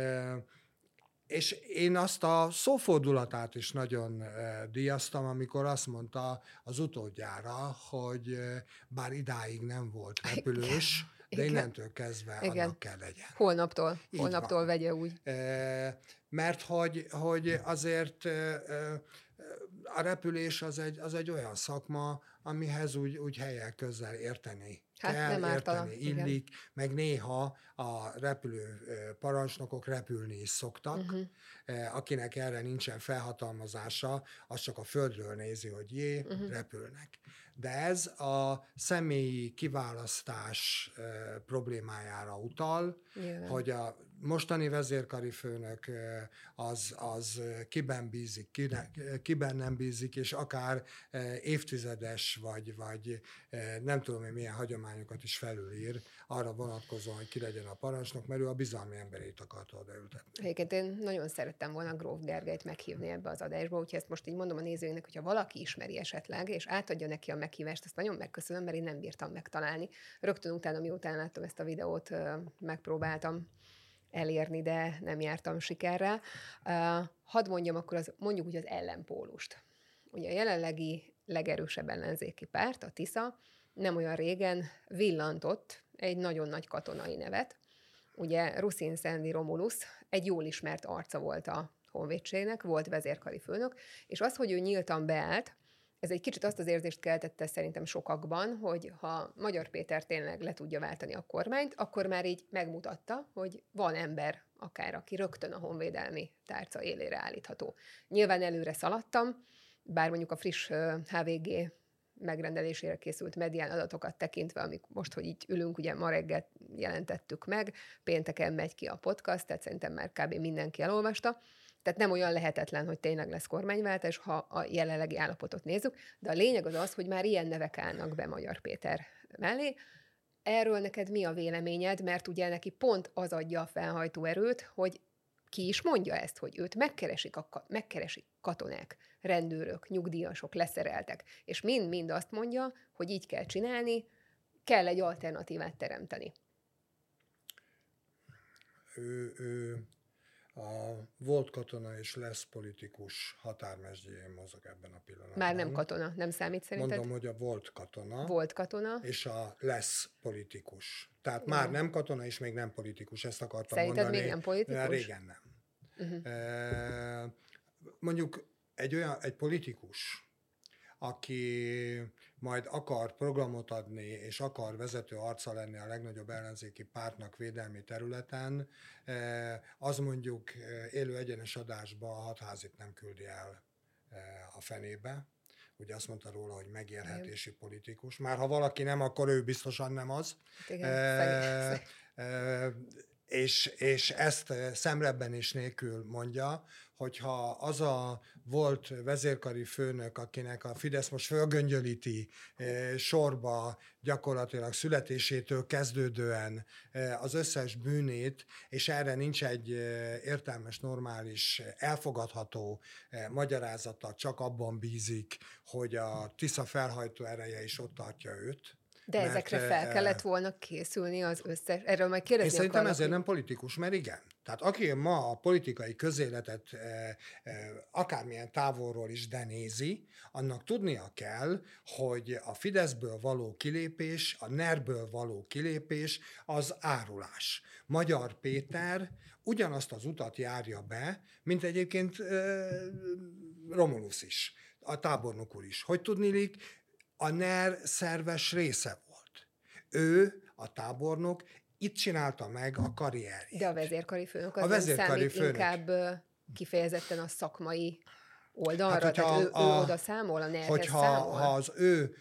és én azt a szófordulatát is nagyon díjaztam, amikor azt mondta az utódjára, hogy bár idáig nem volt repülős, de innentől kezdve annak kell legyen. Holnaptól vegye úgy. Mert hogy azért a repülés az egy olyan szakma, amihez úgy helyek közel érteni kell, érteni illik, meg néha a repülő parancsnokok repülni is szoktak. Akinek erre nincsen felhatalmazása, az csak a földről nézi, hogy repülnek. De ez a személyi kiválasztás problémájára utal, hogy a mostani vezérkari főnök az kiben bízik, kiben nem bízik, és akár évtizedes, vagy nem tudom én milyen hagyományokat is felülír arra vonatkozóan, hogy ki legyen a parancsnok, mert ő a bizalmi emberét akarta odaültetni. Egyébként én nagyon szerettem volna Gróf Gergelyt meghívni ebbe az adásba, úgyhogy ezt most így mondom a nézőinknek, hogyha valaki ismeri esetleg, és átadja neki a meghívást, ezt nagyon megköszönöm, mert én nem bírtam megtalálni. Rögtön utána, miután láttam ezt a videót, megpróbáltam elérni, de nem jártam sikerrel. Hadd mondjam akkor mondjuk úgy az ellenpólust. Ugye a jelenlegi legerősebb ellenzéki párt, a Tisza, nem olyan régen villantott egy nagyon nagy katonai nevet. Ugye Ruszin Szendi Romulus egy jól ismert arca volt a honvédségnek, volt vezérkari főnök, és az, hogy ő nyíltan beállt Ez egy kicsit azt az érzést keltette szerintem sokakban, hogy ha Magyar Péter tényleg le tudja váltani a kormányt, akkor már így megmutatta, hogy van ember akár, aki rögtön a honvédelmi tárca élére állítható. Nyilván előre szaladtam, bár mondjuk a friss HVG megrendelésére készült medián adatokat tekintve, amik most, hogy így ülünk, ugye ma reggel jelentettük meg, pénteken megy ki a podcast, tehát szerintem már kb. Mindenki elolvasta. Tehát nem olyan lehetetlen, hogy tényleg lesz kormányváltás, ha a jelenlegi állapotot nézzük, de a lényeg az, hogy már ilyen nevek állnak be Magyar Péter mellé. Erről neked mi a véleményed, mert ugye neki pont az adja a felhajtó erőt, hogy ki is mondja ezt, hogy őt megkeresik katonák, rendőrök, nyugdíjasok, leszereltek, és mind-mind azt mondja, hogy így kell csinálni, kell egy alternatívát teremteni. Ő a volt katona és lesz politikus határmesdjén mozog ebben a pillanatban. Már nem katona, nem számít szerinted? Mondom, hogy a volt katona. Volt katona. És a lesz politikus. Tehát már nem katona, és még nem politikus. Ezt akartam szerinted mondani. Szerinted még nem politikus? Régen nem. Mondjuk egy politikus, aki majd akar programot adni, és akar vezető arca lenni a legnagyobb ellenzéki pártnak védelmi területen, az mondjuk élő egyenes adásba a Hatházit nem küldi el a fenébe. Ugye azt mondta róla, hogy megélhetési politikus. Már ha valaki nem, akkor ő biztosan nem az. És ezt szemrebbenés nélkül mondja, hogyha az a volt vezérkari főnök, akinek a Fidesz most fölgöngyölíti sorba gyakorlatilag születésétől kezdődően az összes bűnét, és erre nincs egy értelmes, normális, elfogadható magyarázata, csak abban bízik, hogy a Tisza felhajtó ereje is ott tartja őt. De ezekre fel kellett volna készülni az összes... Erről majd kérdezni és szerintem ezért nem politikus, mert igen. Tehát aki ma a politikai közéletet akármilyen távolról is nézi, annak tudnia kell, hogy a Fideszből való kilépés, a NER-ből való kilépés az árulás. Magyar Péter ugyanazt az utat járja be, mint egyébként Romulus is, a tábornok úr is. Hogy tudniillik, a NER szerves része volt. Ő, a tábornok, itt csinálta meg a karrierjét. De a vezérkari főnök az nem számít inkább kifejezetten a szakmai oldalra, hát, tehát ő oda számol, a NER-hez számol. Ha az ő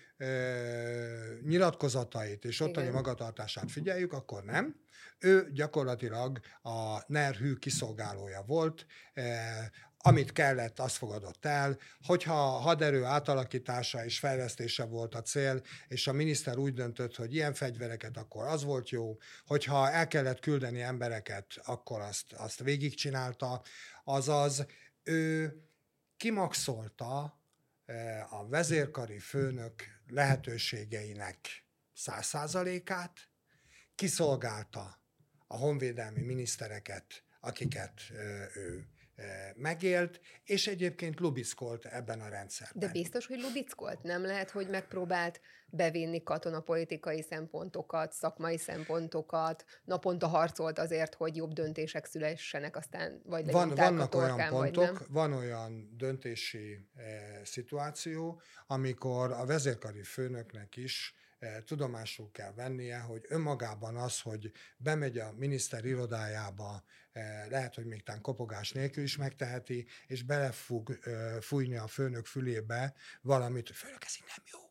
nyilatkozatait és ottani magatartását figyeljük, akkor nem. Ő gyakorlatilag a NER hű kiszolgálója volt, amit kellett, azt fogadott el, hogyha a haderő átalakítása és fejlesztése volt a cél, és a miniszter úgy döntött, hogy ilyen fegyvereket, akkor az volt jó, hogyha el kellett küldeni embereket, akkor azt végigcsinálta, azaz ő kimaxolta a vezérkari főnök lehetőségeinek 100%-át, kiszolgálta a honvédelmi minisztereket, akiket ő megélt, és egyébként lubickolt ebben a rendszerben. De biztos, hogy lubickolt? Nem lehet, hogy megpróbált bevinni katonapolitikai szempontokat, szakmai szempontokat, naponta harcolt azért, hogy jobb döntések szülessenek, aztán vagy legyinták a torkán, vagy nem? Van olyan döntési szituáció, amikor a vezérkari főnöknek is tudomásul kell vennie, hogy önmagában az, hogy bemegy a miniszter irodájába, lehet, hogy még tán kopogás nélkül is megteheti, és bele fog fújni a főnök fülébe valamit, hogy főnök, ez így nem jó.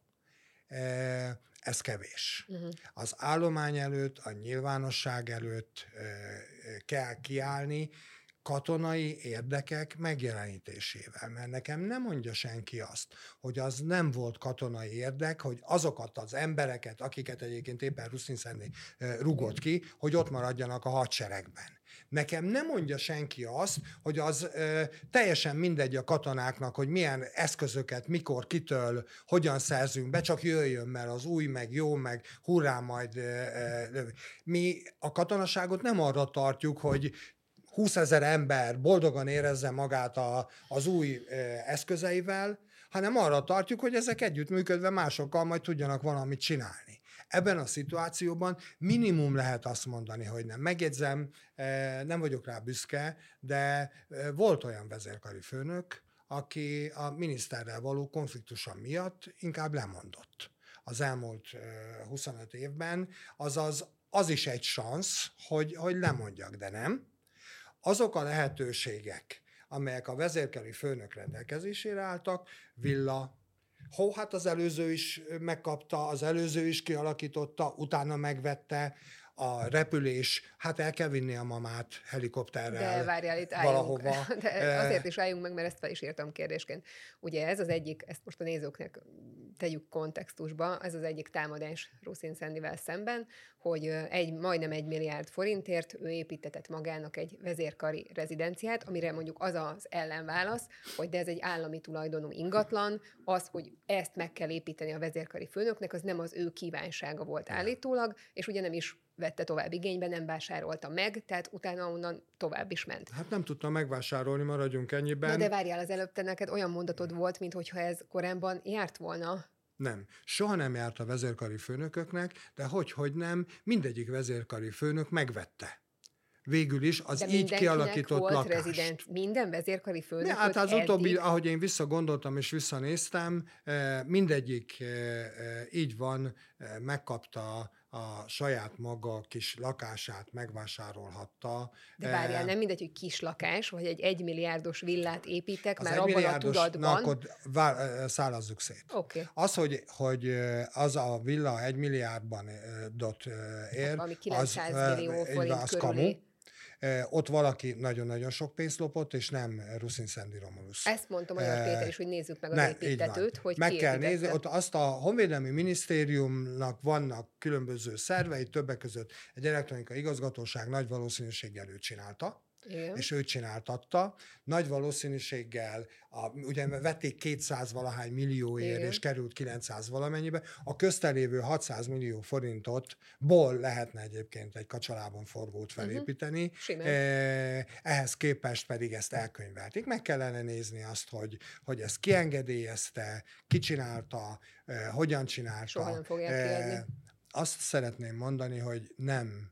Ez kevés. Az állomány előtt, a nyilvánosság előtt kell kiállni, katonai érdekek megjelenítésével, mert nekem nem mondja senki azt, hogy az nem volt katonai érdek, hogy azokat az embereket, akiket egyébként éppen Ruszninszenné rúgott ki, hogy ott maradjanak a hadseregben. Nekem nem mondja senki azt, hogy az teljesen mindegy a katonáknak, hogy milyen eszközöket, mikor, kitől, hogyan szerzünk be, csak jöjjön, mert az új, meg jó, meg hurrá majd. Mi a katonaságot nem arra tartjuk, hogy 20 000 ember boldogan érezze magát az új eszközeivel, hanem arra tartjuk, hogy ezek együttműködve másokkal majd tudjanak valamit csinálni. Ebben a szituációban minimum lehet azt mondani, hogy nem. Megjegyzem, nem vagyok rá büszke, de volt olyan vezérkari főnök, aki a miniszterrel való konfliktusa miatt inkább lemondott az elmúlt 25 évben, azaz az is egy szansz, hogy lemondjak, de nem. Azok a lehetőségek, amelyek a vezérkari főnök rendelkezésére álltak, Villa, hát az előző is megkapta, az előző is kialakította, utána megvette, a repülés, hát el kell vinni a mamát helikopterrel de várjál, itt valahova. De azért is álljunk meg, mert ezt fel is írtam kérdésként. Ugye ez az egyik, ezt most a nézőknek tegyük kontextusba, ez az egyik támadás Rusin Sandyvel szemben, hogy majdnem 1 milliárd forintért ő építetett magának egy vezérkari rezidenciát, amire mondjuk az az ellenválasz, hogy de ez egy állami tulajdonú ingatlan, az, hogy ezt meg kell építeni a vezérkari főnöknek, az nem az ő kívánsága volt állítólag, és ugye nem is vette tovább igénybe, nem vásárolta meg, tehát utána onnan tovább is ment. Hát nem tudtam megvásárolni, maradjunk ennyiben. Na de várjál, az előbb te neked olyan mondatod volt, mintha ez korábban járt volna. Nem. Soha nem járt a vezérkari főnököknek, de hogy nem, mindegyik vezérkari főnök megvette. Végül is az így kialakított volt lakást. Rezident, minden vezérkari főnök. Hát az utóbbi, ahogy én visszagondoltam és visszanéztem, mindegyik így van, megkapta a saját maga kis lakását, megvásárolhatta. De várjál, nem mindegy, hogy kis lakás, vagy egy 1 milliárdos villát építek, az már abban a tudatban. Na, akkor szállazzuk szét. Okay. Az, hogy az a villa 1 milliárdban ér, ami 900 millió forint körüli. Ott valaki nagyon-nagyon sok pénzt lopott, és nem Rusin Sandy Romulus. Ezt mondta Magyar Péter is, hogy nézzük meg az építetőt, hogy meg kell nézni, ott azt a Honvédelmi Minisztériumnak vannak különböző szervei, többek között egy elektronikai igazgatóság nagy valószínűséggel ő csinálta, igen. És ő csináltatta. Nagy valószínűséggel, ugye vették 200 valahány millióért, igen. És került 900 valamennyibe. A köztelévő 600 millió forintotból lehetne egyébként egy kacsalában forgót felépíteni. Ehhez képest pedig ezt elkönyvelték. Meg kellene nézni azt, hogy ezt kiengedélyezte, ki csinálta, hogyan csinálta. Soha nem fogják kiadni. Azt szeretném mondani, hogy nem.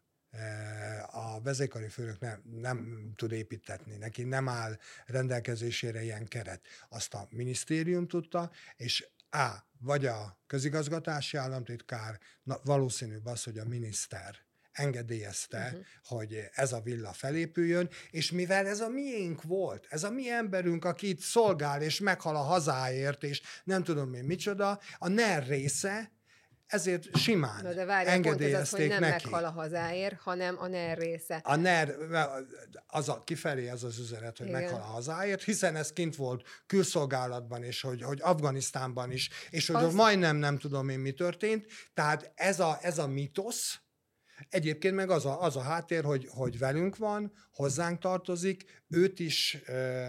A vezérkari főnök nem tud építetni, neki nem áll rendelkezésére ilyen keret. Azt a minisztérium tudta, és vagy a közigazgatási államtitkár, valószínűbb az, hogy a miniszter engedélyezte, hogy ez a villa felépüljön, és mivel ez a miénk volt, ez a mi emberünk, aki itt szolgál, és meghal a hazáért, és nem tudom én micsoda, a NER része, ezért simán engedélyezték neki. De várjál, pont ez az, hogy nem meghal a hazáért, hanem a NER része. A NER, kifelé ez az üzenet, hogy igen. Meghal a hazáért, hiszen ez kint volt külszolgálatban, és hogy Afganisztánban is, és hogy majdnem nem tudom én mi történt. Tehát ez a mitosz, egyébként meg az a háttér, hogy velünk van, hozzánk tartozik, őt is,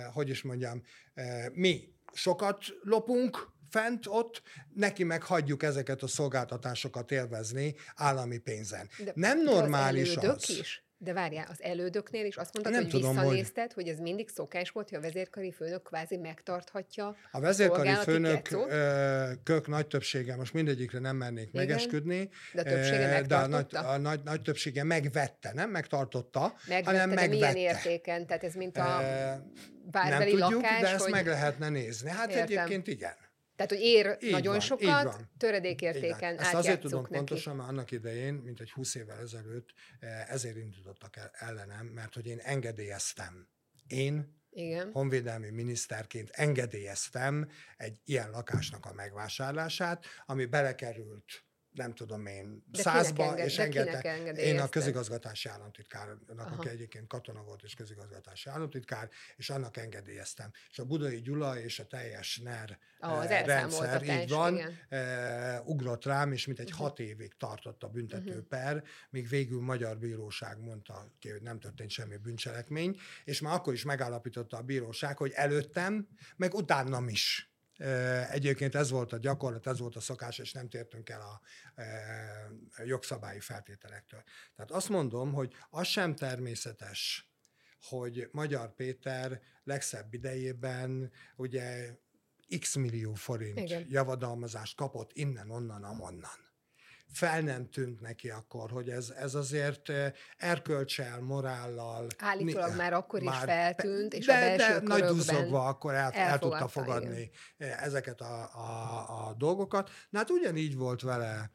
mi sokat lopunk, fent ott, neki meg hagyjuk ezeket a szolgáltatásokat élvezni állami pénzen. Nem normális az. Is? De várjál, az elődöknél is azt mondtad, hogy visszanézted, hogy ez mindig szokás volt, hogy a vezérkari főnök kvázi megtarthatja a vezérkari főnök nagy többsége, most mindegyikre nem mernék megesküdni, de a többsége megtartotta? De a nagy többsége megvette, nem megtartotta, hanem megvette. Milyen értéken? Tehát ez mint a bárbeli lakás? Nem tudjuk, lakás, de ezt meg lehetne nézni. Hát értem. Egyébként igen. Tehát, hogy ér így nagyon van, sokat, töredékértéken átjátszunk neki. Ezt azért tudom pontosan, mert annak idején, mint egy 20 évvel ezelőtt, ezért indítottak ellenem, mert hogy én engedélyeztem. Igen. Honvédelmi miniszterként engedélyeztem egy ilyen lakásnak a megvásárlását, ami belekerült, nem tudom én, 100-ba, és engedte. Én a közigazgatási államtitkárnak, aki egyébként katona volt és közigazgatási államtitkár, és annak engedélyeztem. És a Budai Gyula és a teljes NER rendszer, így van, ugrott rám, és mint egy 6 évig tartott a büntetőper, míg végül magyar bíróság mondta ki, hogy nem történt semmi bűncselekmény, és már akkor is megállapította a bíróság, hogy előttem, meg utánam is. Egyébként ez volt a gyakorlat, ez volt a szokás, és nem tértünk el a jogszabályi feltételektől. Tehát azt mondom, hogy az sem természetes, hogy Magyar Péter legszebb idejében ugye x millió forint javadalmazást kapott innen, onnan, amonnan. fel nem tűnt neki akkor, hogy ez azért erkölccsel, morállal... Állítólag már akkor is feltűnt, és a de belső nagy körökben duzzogva akkor el tudta elfogadta, fogadni igen. ezeket a dolgokat. Na hát ugyanígy volt vele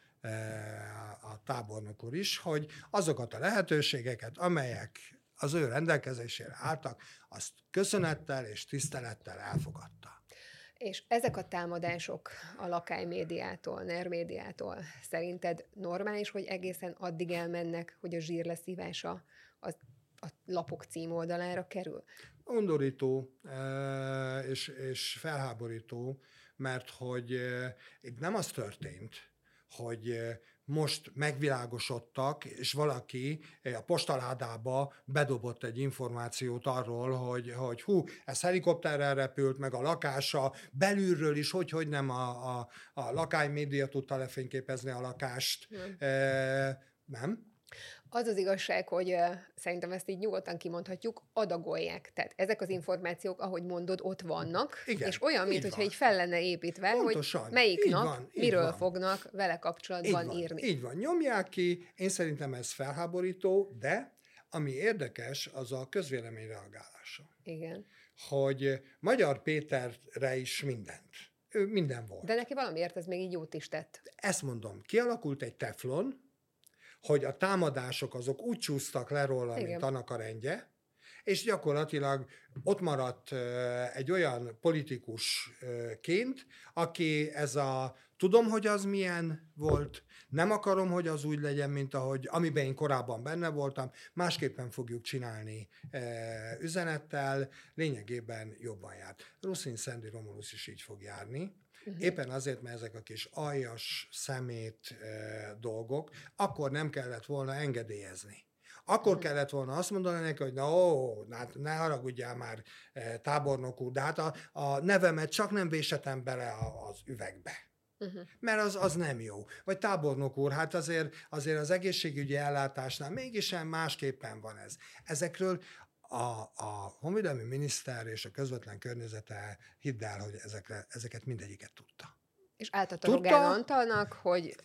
a tábornok úr is, hogy azokat a lehetőségeket, amelyek az ő rendelkezésére álltak, azt köszönettel és tisztelettel elfogadta. És ezek a támadások a Lakály médiától, NER médiától szerinted normális, hogy egészen addig elmennek, hogy a zsírleszívása a lapok címoldalára kerül? Undorító és felháborító, mert hogy itt nem az történt, hogy most megvilágosodtak, és valaki a postaládába bedobott egy információt arról, hogy hú, ez helikopterrel repült, meg a lakása, belülről is, hogy nem a Lakály média tudta lefényképezni a lakást. Nem? Az az igazság, hogy szerintem ezt így nyugodtan kimondhatjuk, adagolják. Tehát ezek az információk, ahogy mondod, ott vannak, igen, és olyan, mintha így fel lenne építve, pontosan, hogy melyik nap miről fognak vele kapcsolatban írni. Így van, nyomják ki, én szerintem ez felháborító, de ami érdekes, az a közvélemény reagálása. Igen. Hogy Magyar Péterre is ő minden volt. De neki valamiért ez még így jót is tett. Ezt mondom, kialakult egy teflon, hogy a támadások azok úgy csúsztak le róla, igen, mint annak a rendje, és gyakorlatilag ott maradt egy olyan politikusként, aki tudom, hogy az milyen volt, nem akarom, hogy az úgy legyen, mint amiben én korábban benne voltam, másképpen fogjuk csinálni üzenettel, lényegében jobban járt. Ruszin Szendi Romulus is így fog járni, éppen azért, mert ezek a kis aljas, szemét dolgok, akkor nem kellett volna engedélyezni. Akkor kellett volna azt mondani neki, hogy ne haragudjál már, tábornok úr, de hát a nevemet csak nem vésetem bele az üvegbe. Mert az nem jó. Vagy tábornok úr, hát azért az egészségügyi ellátásnál mégis másképpen van ez. Ezekről a honvédelmi miniszter és a közvetlen környezete, hidd el, hogy ezeket mindegyiket tudta. És átadta Rogán Antalnak, hogy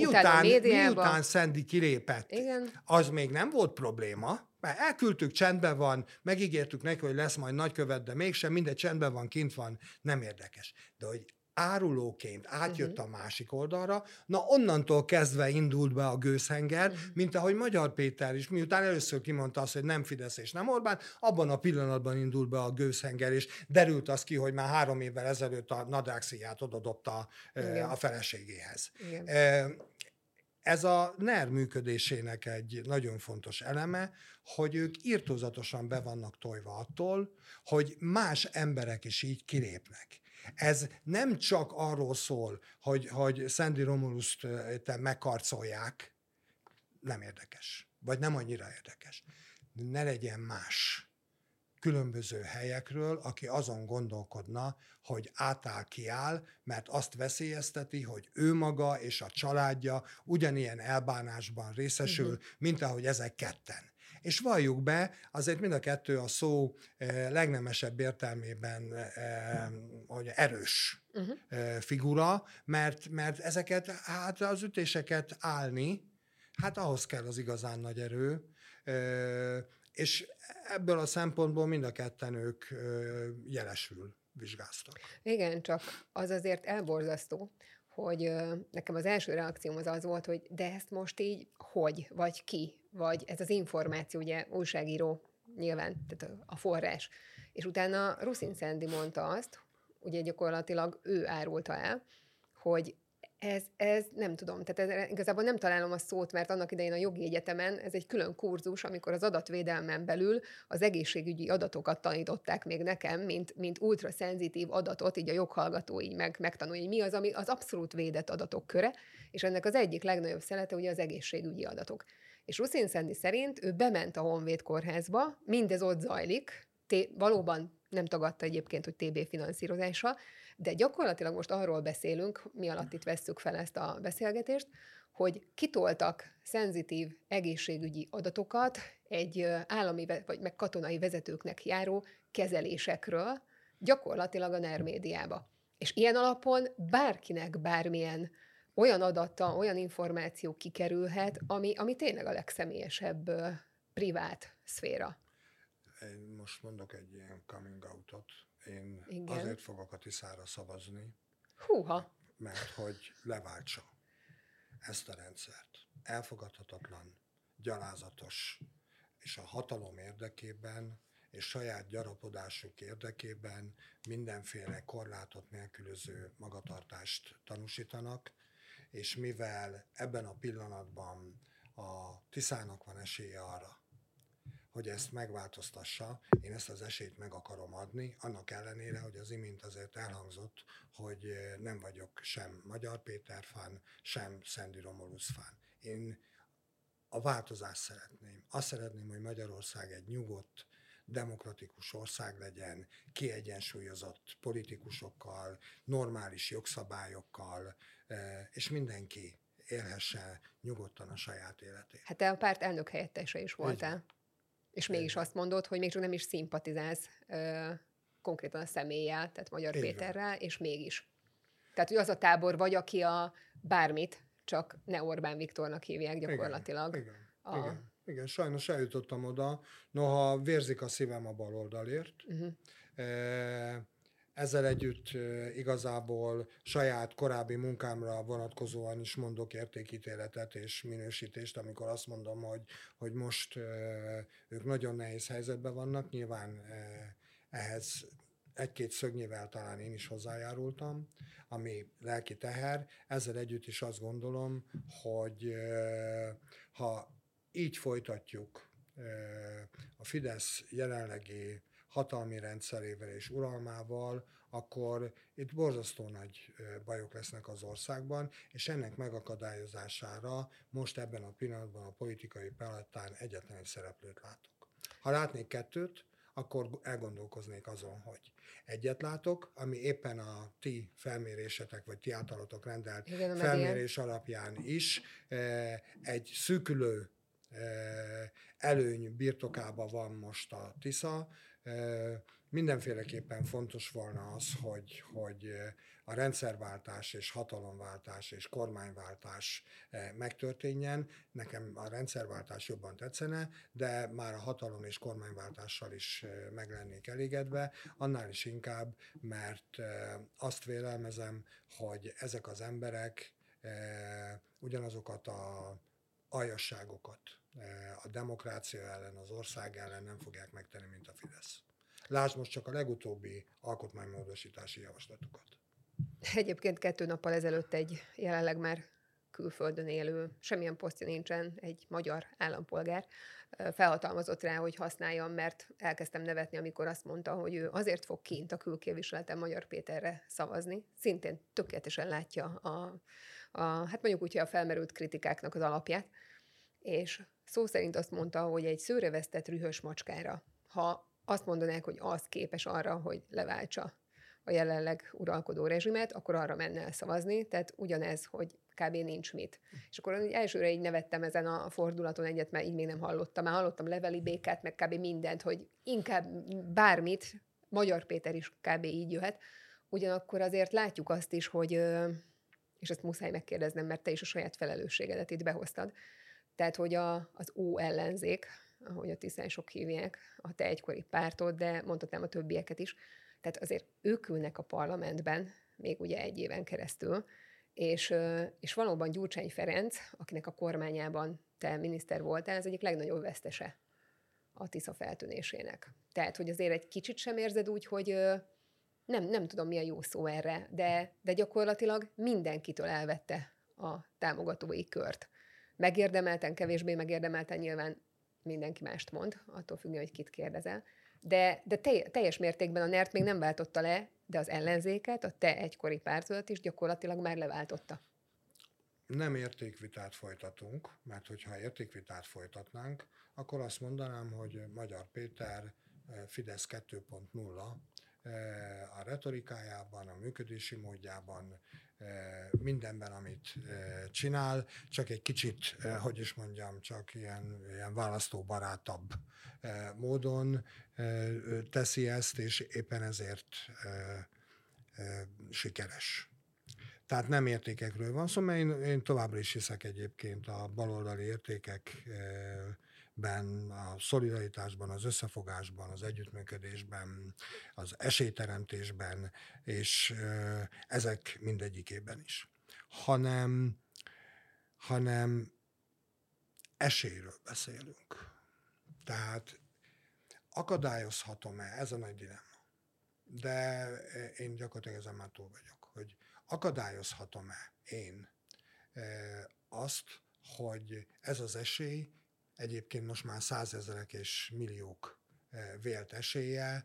miután Szendi kilépett, igen, az még nem volt probléma, mert elküldtük, csendben van, megígértük neki, hogy lesz majd nagykövet, de mégsem, mindegy, csendben van, kint van, nem érdekes. De hogy árulóként átjött a másik oldalra, na onnantól kezdve indult be a gőzhenger, mint ahogy Magyar Péter is, miután először kimondta azt, hogy nem Fidesz és nem Orbán, abban a pillanatban indult be a gőzhenger, és derült az ki, hogy már 3 évvel ezelőtt a nadrágszíját odadobta a feleségéhez. Igen. Ez a NER működésének egy nagyon fontos eleme, hogy ők irtózatosan be vannak tojva attól, hogy más emberek is így kilépnek. Ez nem csak arról szól, hogy Szendi Romulust megkarcolják, nem érdekes, vagy nem annyira érdekes. Ne legyen más különböző helyekről, aki azon gondolkodna, hogy kiáll, mert azt veszélyezteti, hogy ő maga és a családja ugyanilyen elbánásban részesül, mint ahogy ezek ketten. És valljuk be, azért mind a kettő a szó legnemesebb értelmében hogy erős figura, mert ezeket, hát az ütéseket állni, hát ahhoz kell az igazán nagy erő, és ebből a szempontból mind a ketten ők jelesül vizsgáztak. Igen, csak az azért elborzasztó, hogy nekem az első reakcióm az volt, hogy de ezt most így hogy, vagy ki, vagy ez az információ, ugye újságíró nyilván, tehát a forrás. És utána Ruszin Szendi mondta azt, ugye gyakorlatilag ő árulta el, hogy ez nem tudom, tehát igazából nem találom a szót, mert annak idején a jogi egyetemen ez egy külön kurzus, amikor az adatvédelmen belül az egészségügyi adatokat tanították még nekem, mint ultraszenzitív adatot, így a joghallgatói megtanulni, mi az, ami az abszolút védett adatok köre, és ennek az egyik legnagyobb szelete ugye az egészségügyi adatok. És Ruszin Szendi szerint ő bement a Honvéd kórházba, mindez ott zajlik, valóban nem tagadta egyébként, hogy TB finanszírozása, de gyakorlatilag most arról beszélünk, mi alatt itt vesszük fel ezt a beszélgetést, hogy kitoltak szenzitív egészségügyi adatokat egy állami vagy meg katonai vezetőknek járó kezelésekről, gyakorlatilag a NER médiába. És ilyen alapon bárkinek bármilyen olyan adata, olyan információ kikerülhet, ami tényleg a legszemélyesebb privát szféra. Én most mondok egy ilyen coming out-ot. Én Igen. azért fogok a Tiszára szavazni, Húha! mert hogy leváltsa ezt a rendszert. Elfogadhatatlan, gyalázatos, és a hatalom érdekében, és saját gyarapodásuk érdekében mindenféle korlátot nélkülöző magatartást tanúsítanak, és mivel ebben a pillanatban a Tiszának van esélye arra, hogy ezt megváltoztassa, én ezt az esélyt meg akarom adni, annak ellenére, hogy az imént azért elhangzott, hogy nem vagyok sem Magyar Péter fán, sem Szendi Romulus fán. Én a változást szeretném. Azt szeretném, hogy Magyarország egy nyugodt, demokratikus ország legyen, kiegyensúlyozott politikusokkal, normális jogszabályokkal, és mindenki élhesse nyugodtan a saját életét. Hát te a párt elnök helyettese is voltál. És mégis azt mondod, hogy még csak nem is szimpatizálsz konkrétan a személlyel, tehát Magyar Péterrel, és mégis. Tehát, hogy az a tábor vagy, aki a bármit, csak ne Orbán Viktornak hívják gyakorlatilag. Igen, sajnos eljutottam oda, noha vérzik a szívem a baloldalért. Ezzel együtt igazából saját korábbi munkámra vonatkozóan is mondok értékítéletet és minősítést, amikor azt mondom, hogy most ők nagyon nehéz helyzetben vannak. Nyilván ehhez egy-két szögnyével talán én is hozzájárultam, ami lelki teher. Ezzel együtt is azt gondolom, hogy ha így folytatjuk a Fidesz jelenlegi hatalmi rendszerével és uralmával, akkor itt borzasztó nagy bajok lesznek az országban, és ennek megakadályozására most ebben a pillanatban a politikai palettán egyetlen egy szereplőt látok. Ha látnék kettőt, akkor elgondolkoznék azon, hogy egyet látok, ami éppen a ti felmérésetek, vagy ti általatok rendelt felmérés alapján is egy szűkülő előny birtokában van most a Tisza. Mindenféleképpen fontos volna az, hogy a rendszerváltás és hatalomváltás és kormányváltás megtörténjen. Nekem a rendszerváltás jobban tetszene, de már a hatalom és kormányváltással is meg lennék elégedve, annál is inkább, mert azt vélelmezem, hogy ezek az emberek ugyanazokat a aljasságokat a demokrácia ellen, az ország ellen nem fogják megtenni, mint a Fidesz. Lásd most csak a legutóbbi alkotmánymódosítási javaslatokat. Egyébként 2 nappal ezelőtt egy jelenleg már külföldön élő, semmilyen posztja nincsen, egy magyar állampolgár felhatalmazott rá, hogy használjam, mert elkezdtem nevetni, amikor azt mondta, hogy ő azért fog kint a külképviseleten Magyar Péterre szavazni. Szintén tökéletesen látja hát mondjuk úgy, hogy a felmerült kritikáknak az alapját. És szó szerint azt mondta, hogy egy szőrevesztett rühös macskára, ha azt mondanák, hogy az képes arra, hogy leváltsa a jelenleg uralkodó rezsimet, akkor arra menne el szavazni, tehát ugyanez, hogy kb. Nincs mit. És akkor elsőre így nevettem ezen a fordulaton egyet, mert így még nem hallottam. Már hallottam leveli békát, meg kb. Mindent, hogy inkább bármit, Magyar Péter is kb. Így jöhet. Ugyanakkor azért látjuk azt is, hogy, és ezt muszáj megkérdeznem, mert te is a saját felelősségedet itt behoztad, tehát, hogy az ellenzék, ahogy a tisztások hívják, a te egykori pártod, de mondhatnám a többieket is, tehát azért ők ülnek a parlamentben, még ugye 1 éven keresztül, és valóban Gyurcsány Ferenc, akinek a kormányában te miniszter voltál, az egyik legnagyobb vesztese a Tisza feltűnésének. Tehát, hogy azért egy kicsit sem érzed úgy, hogy nem tudom, mi a jó szó erre, de gyakorlatilag mindenkitől elvette a támogatói kört. Megérdemelten, kevésbé megérdemelten nyilván mindenki mást mond, attól függően, hogy kit kérdezel. De teljes mértékben a NERT még nem váltotta le, de az ellenzéket, a te egykori pártodat is gyakorlatilag már leváltotta. Nem értékvitát folytatunk, mert hogyha értékvitát folytatnánk, akkor azt mondanám, hogy Magyar Péter Fidesz 2.0 a retorikájában, a működési módjában, mindenben, amit csinál, csak egy kicsit, hogy is mondjam, csak ilyen választóbarátabb módon teszi ezt, és éppen ezért sikeres. Tehát nem értékekről van szó, mert én továbbra is hiszek egyébként a baloldali értékekben, a szolidaritásban, az összefogásban, az együttműködésben, az esélyteremtésben, és ezek mindegyikében is. Hanem esélyről beszélünk. Tehát akadályozhatom-e, ez a nagy dilemma. De én gyakorlatilag ezen már túl vagyok, hogy akadályozhatom-e én azt, hogy ez az esély egyébként most már 100 000 és milliók vélt eséllyel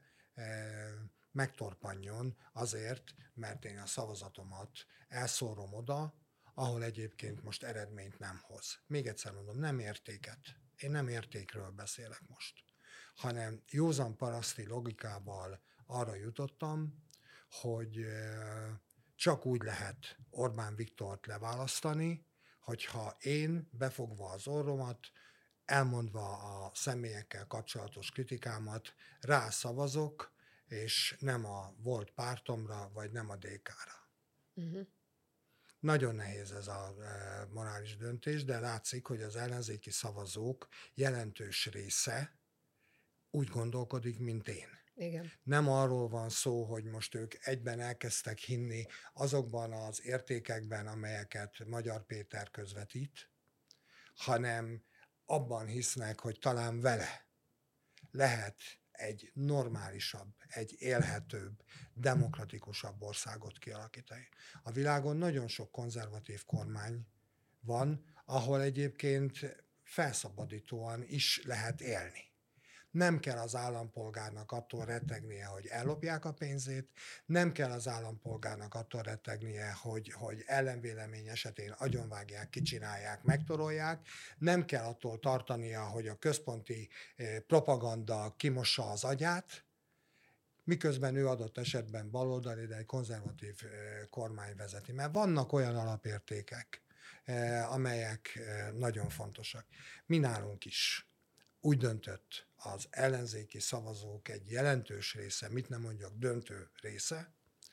megtorpanjon azért, mert én a szavazatomat elszórom oda, ahol egyébként most eredményt nem hoz. Még egyszer mondom, nem értéket. Én nem értékről beszélek most, hanem józan paraszti logikával arra jutottam, hogy csak úgy lehet Orbán Viktort leválasztani, hogyha én befogva az orromat, elmondva a személyekkel kapcsolatos kritikámat, rászavazok, és nem a volt pártomra, vagy nem a DK-ra. Uh-huh. Nagyon nehéz ez a morális döntés, de látszik, hogy az ellenzéki szavazók jelentős része úgy gondolkodik, mint én. Igen. Nem arról van szó, hogy most ők egyben elkezdtek hinni azokban az értékekben, amelyeket Magyar Péter közvetít, hanem abban hisznek, hogy talán vele lehet egy normálisabb, egy élhetőbb, demokratikusabb országot kialakítani. A világon nagyon sok konzervatív kormány van, ahol egyébként felszabadítóan is lehet élni. Nem kell az állampolgárnak attól rettegnie, hogy ellopják a pénzét, nem kell az állampolgárnak attól rettegnie, hogy ellenvélemény esetén agyonvágják, kicsinálják, megtorolják, nem kell attól tartania, hogy a központi propaganda kimossa az agyát, miközben ő adott esetben baloldali, de egy konzervatív kormány vezeti. Mert vannak olyan alapértékek, amelyek nagyon fontosak. Mi nálunk is úgy döntött az ellenzéki szavazók egy jelentős része, mit nem mondjak, döntő része,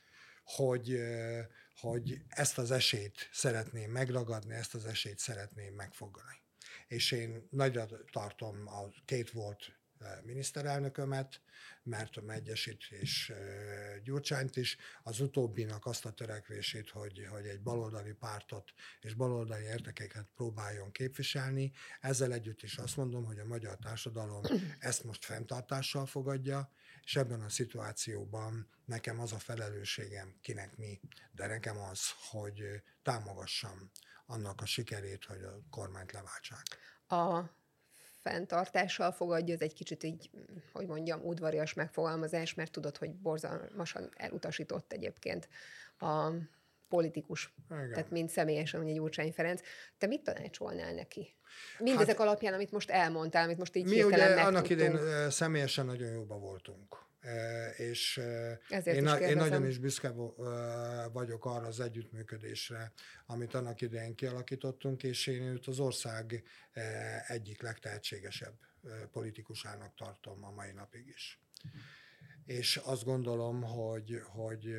hogy ezt az esélyt szeretném megragadni, ezt az esélyt szeretném megfogni. És én nagyra tartom a két volt miniszterelnökömet, Márton Egyesít és Gyurcsányt is, az utóbbinak azt a törekvését, hogy egy baloldali pártot és baloldali értékeket próbáljon képviselni. Ezzel együtt is azt mondom, hogy a magyar társadalom ezt most fenntartással fogadja, és ebben a szituációban nekem az a felelősségem, kinek mi, de nekem az, hogy támogassam annak a sikerét, hogy a kormányt leváltsák. A fenntartással fogadja, ez egy kicsit így, hogy mondjam, udvarias megfogalmazás, mert tudod, hogy borzalmasan elutasított egyébként a politikus, igen. Tehát mind személyesen, ugye Gyurcsány Ferenc. Te mit tanácsolnál neki? Mindezek alapján, amit most elmondtál, amit most így hirtelen megtudtunk. Mi ugye annak idején személyesen nagyon jóban voltunk. És én nagyon is büszke vagyok arra az együttműködésre, amit annak idején kialakítottunk, és én őt az ország egyik legtehetségesebb politikusának tartom a mai napig is. És azt gondolom, hogy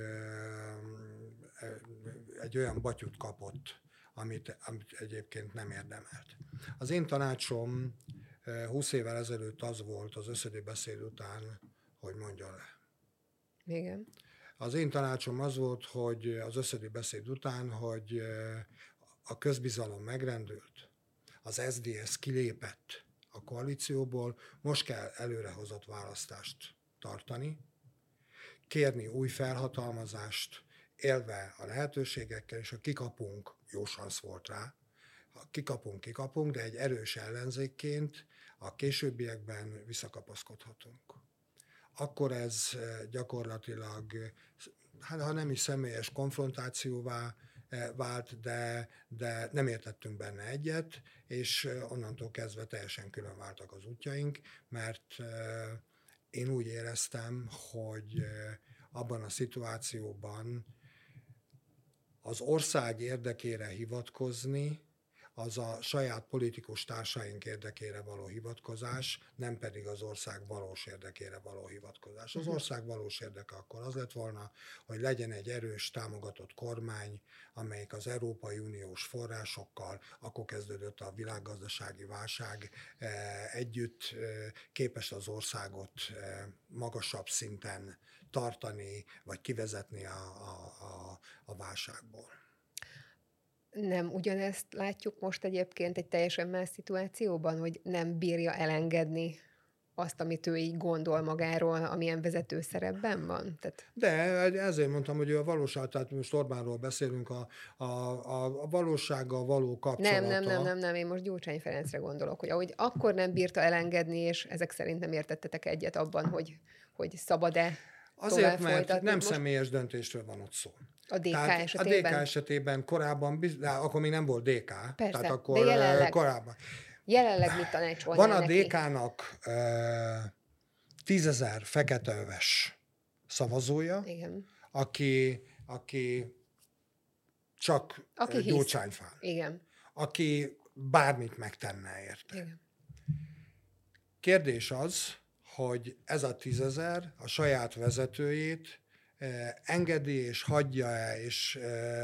egy olyan batyut kapott, amit egyébként nem érdemelt. Az én tanácsom 20 évvel ezelőtt az volt az összödi beszéd után, hogy mondjon le. Igen. Az én tanácsom az volt, hogy az összödi beszéd után, hogy a közbizalom megrendült, az SZDSZ kilépett a koalícióból, most kell előrehozott választást tartani, kérni új felhatalmazást, élve a lehetőségekkel, és ha kikapunk, jó szansz volt rá, ha kikapunk, de egy erős ellenzékként a későbbiekben visszakapaszkodhatunk. Akkor ez gyakorlatilag, ha nem is személyes konfrontációvá vált, de nem értettünk benne egyet, és onnantól kezdve teljesen külön váltak az útjaink, mert én úgy éreztem, hogy abban a szituációban az ország érdekére hivatkozni, az a saját politikus társaink érdekére való hivatkozás, nem pedig az ország valós érdekére való hivatkozás. Az ország valós érdeke akkor az lett volna, hogy legyen egy erős, támogatott kormány, amelyik az Európai Uniós forrásokkal, akkor kezdődött a világgazdasági válság, együtt képes az országot magasabb szinten tartani, vagy kivezetni a válságból. Nem ugyanezt látjuk most egyébként egy teljesen más szituációban, hogy nem bírja elengedni azt, amit ő így gondol magáról, amilyen vezető szerepben van? De ezért mondtam, hogy a valóság, tehát most Orbánról beszélünk, a valósággal való kapcsolata. Nem, én most Gyurcsány Ferencre gondolok, hogy ahogy akkor nem bírta elengedni, és ezek szerint nem értettetek egyet abban, hogy szabad-e azért, mert folytatni. nem személyes döntésről van ott szó. A DK tehát esetében? A DK esetében korábban, akkor még nem volt DK. Persze, tehát akkor de jelenleg, korábban. Jelenleg mit tanácsolnál Van a neki? DK-nak 10 000 feketeöves szavazója, Igen. aki csak Gyurcsányfán. Igen. Aki bármit megtenne érte. Igen. Kérdés az, hogy ez a 10 000 a saját vezetőjét engedi és hagyja és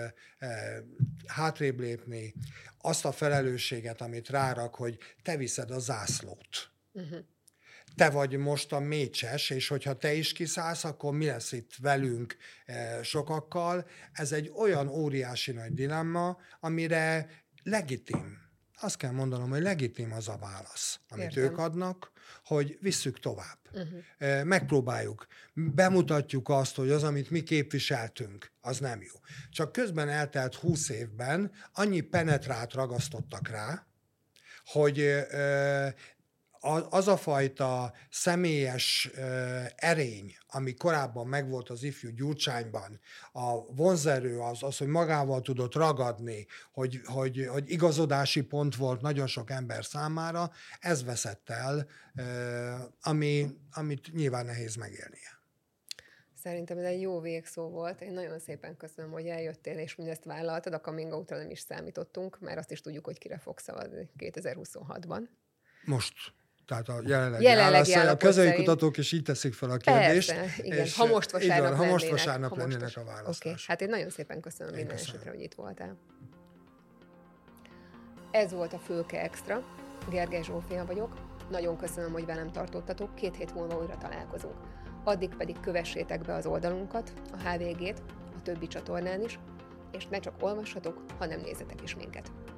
hátrébb lépni azt a felelősséget, amit rárak, hogy te viszed a zászlót. Te vagy most a mécses, és hogyha te is kiszállsz, akkor mi lesz itt velünk sokakkal? Ez egy olyan óriási nagy dilemma, amire legitim. Azt kell mondanom, hogy legitim az a válasz, amit ők adnak, hogy visszük tovább. Megpróbáljuk. Bemutatjuk azt, hogy az, amit mi képviseltünk, az nem jó. Csak közben eltelt 20 évben annyi penetrát ragasztottak rá, hogy az a fajta személyes erény, ami korábban megvolt az ifjú Gyurcsányban, a vonzerő az, hogy magával tudott ragadni, hogy igazodási pont volt nagyon sok ember számára, ez veszett el, amit nyilván nehéz megélnie. Szerintem ez egy jó végszó volt. Én nagyon szépen köszönöm, hogy eljöttél, és mindezt vállaltad. A coming out-ra nem is számítottunk, mert azt is tudjuk, hogy kire fog szavazni 2026-ban. Most. Tehát a jelenlegi állapot, a közvéleménykutatók is így teszik fel a kérdést. Persze, igen. Ha most vasárnap lennének a választások. Okay. Hát én nagyon szépen köszönöm minden esetre, hogy itt voltál. Ez volt a Fülke Extra. Gergely Zsófia vagyok. Nagyon köszönöm, hogy velem tartottatok. 2 hét múlva újra találkozunk. Addig pedig kövessétek be az oldalunkat, a HVG-t, a többi csatornán is, és ne csak olvassatok, hanem nézzetek is minket.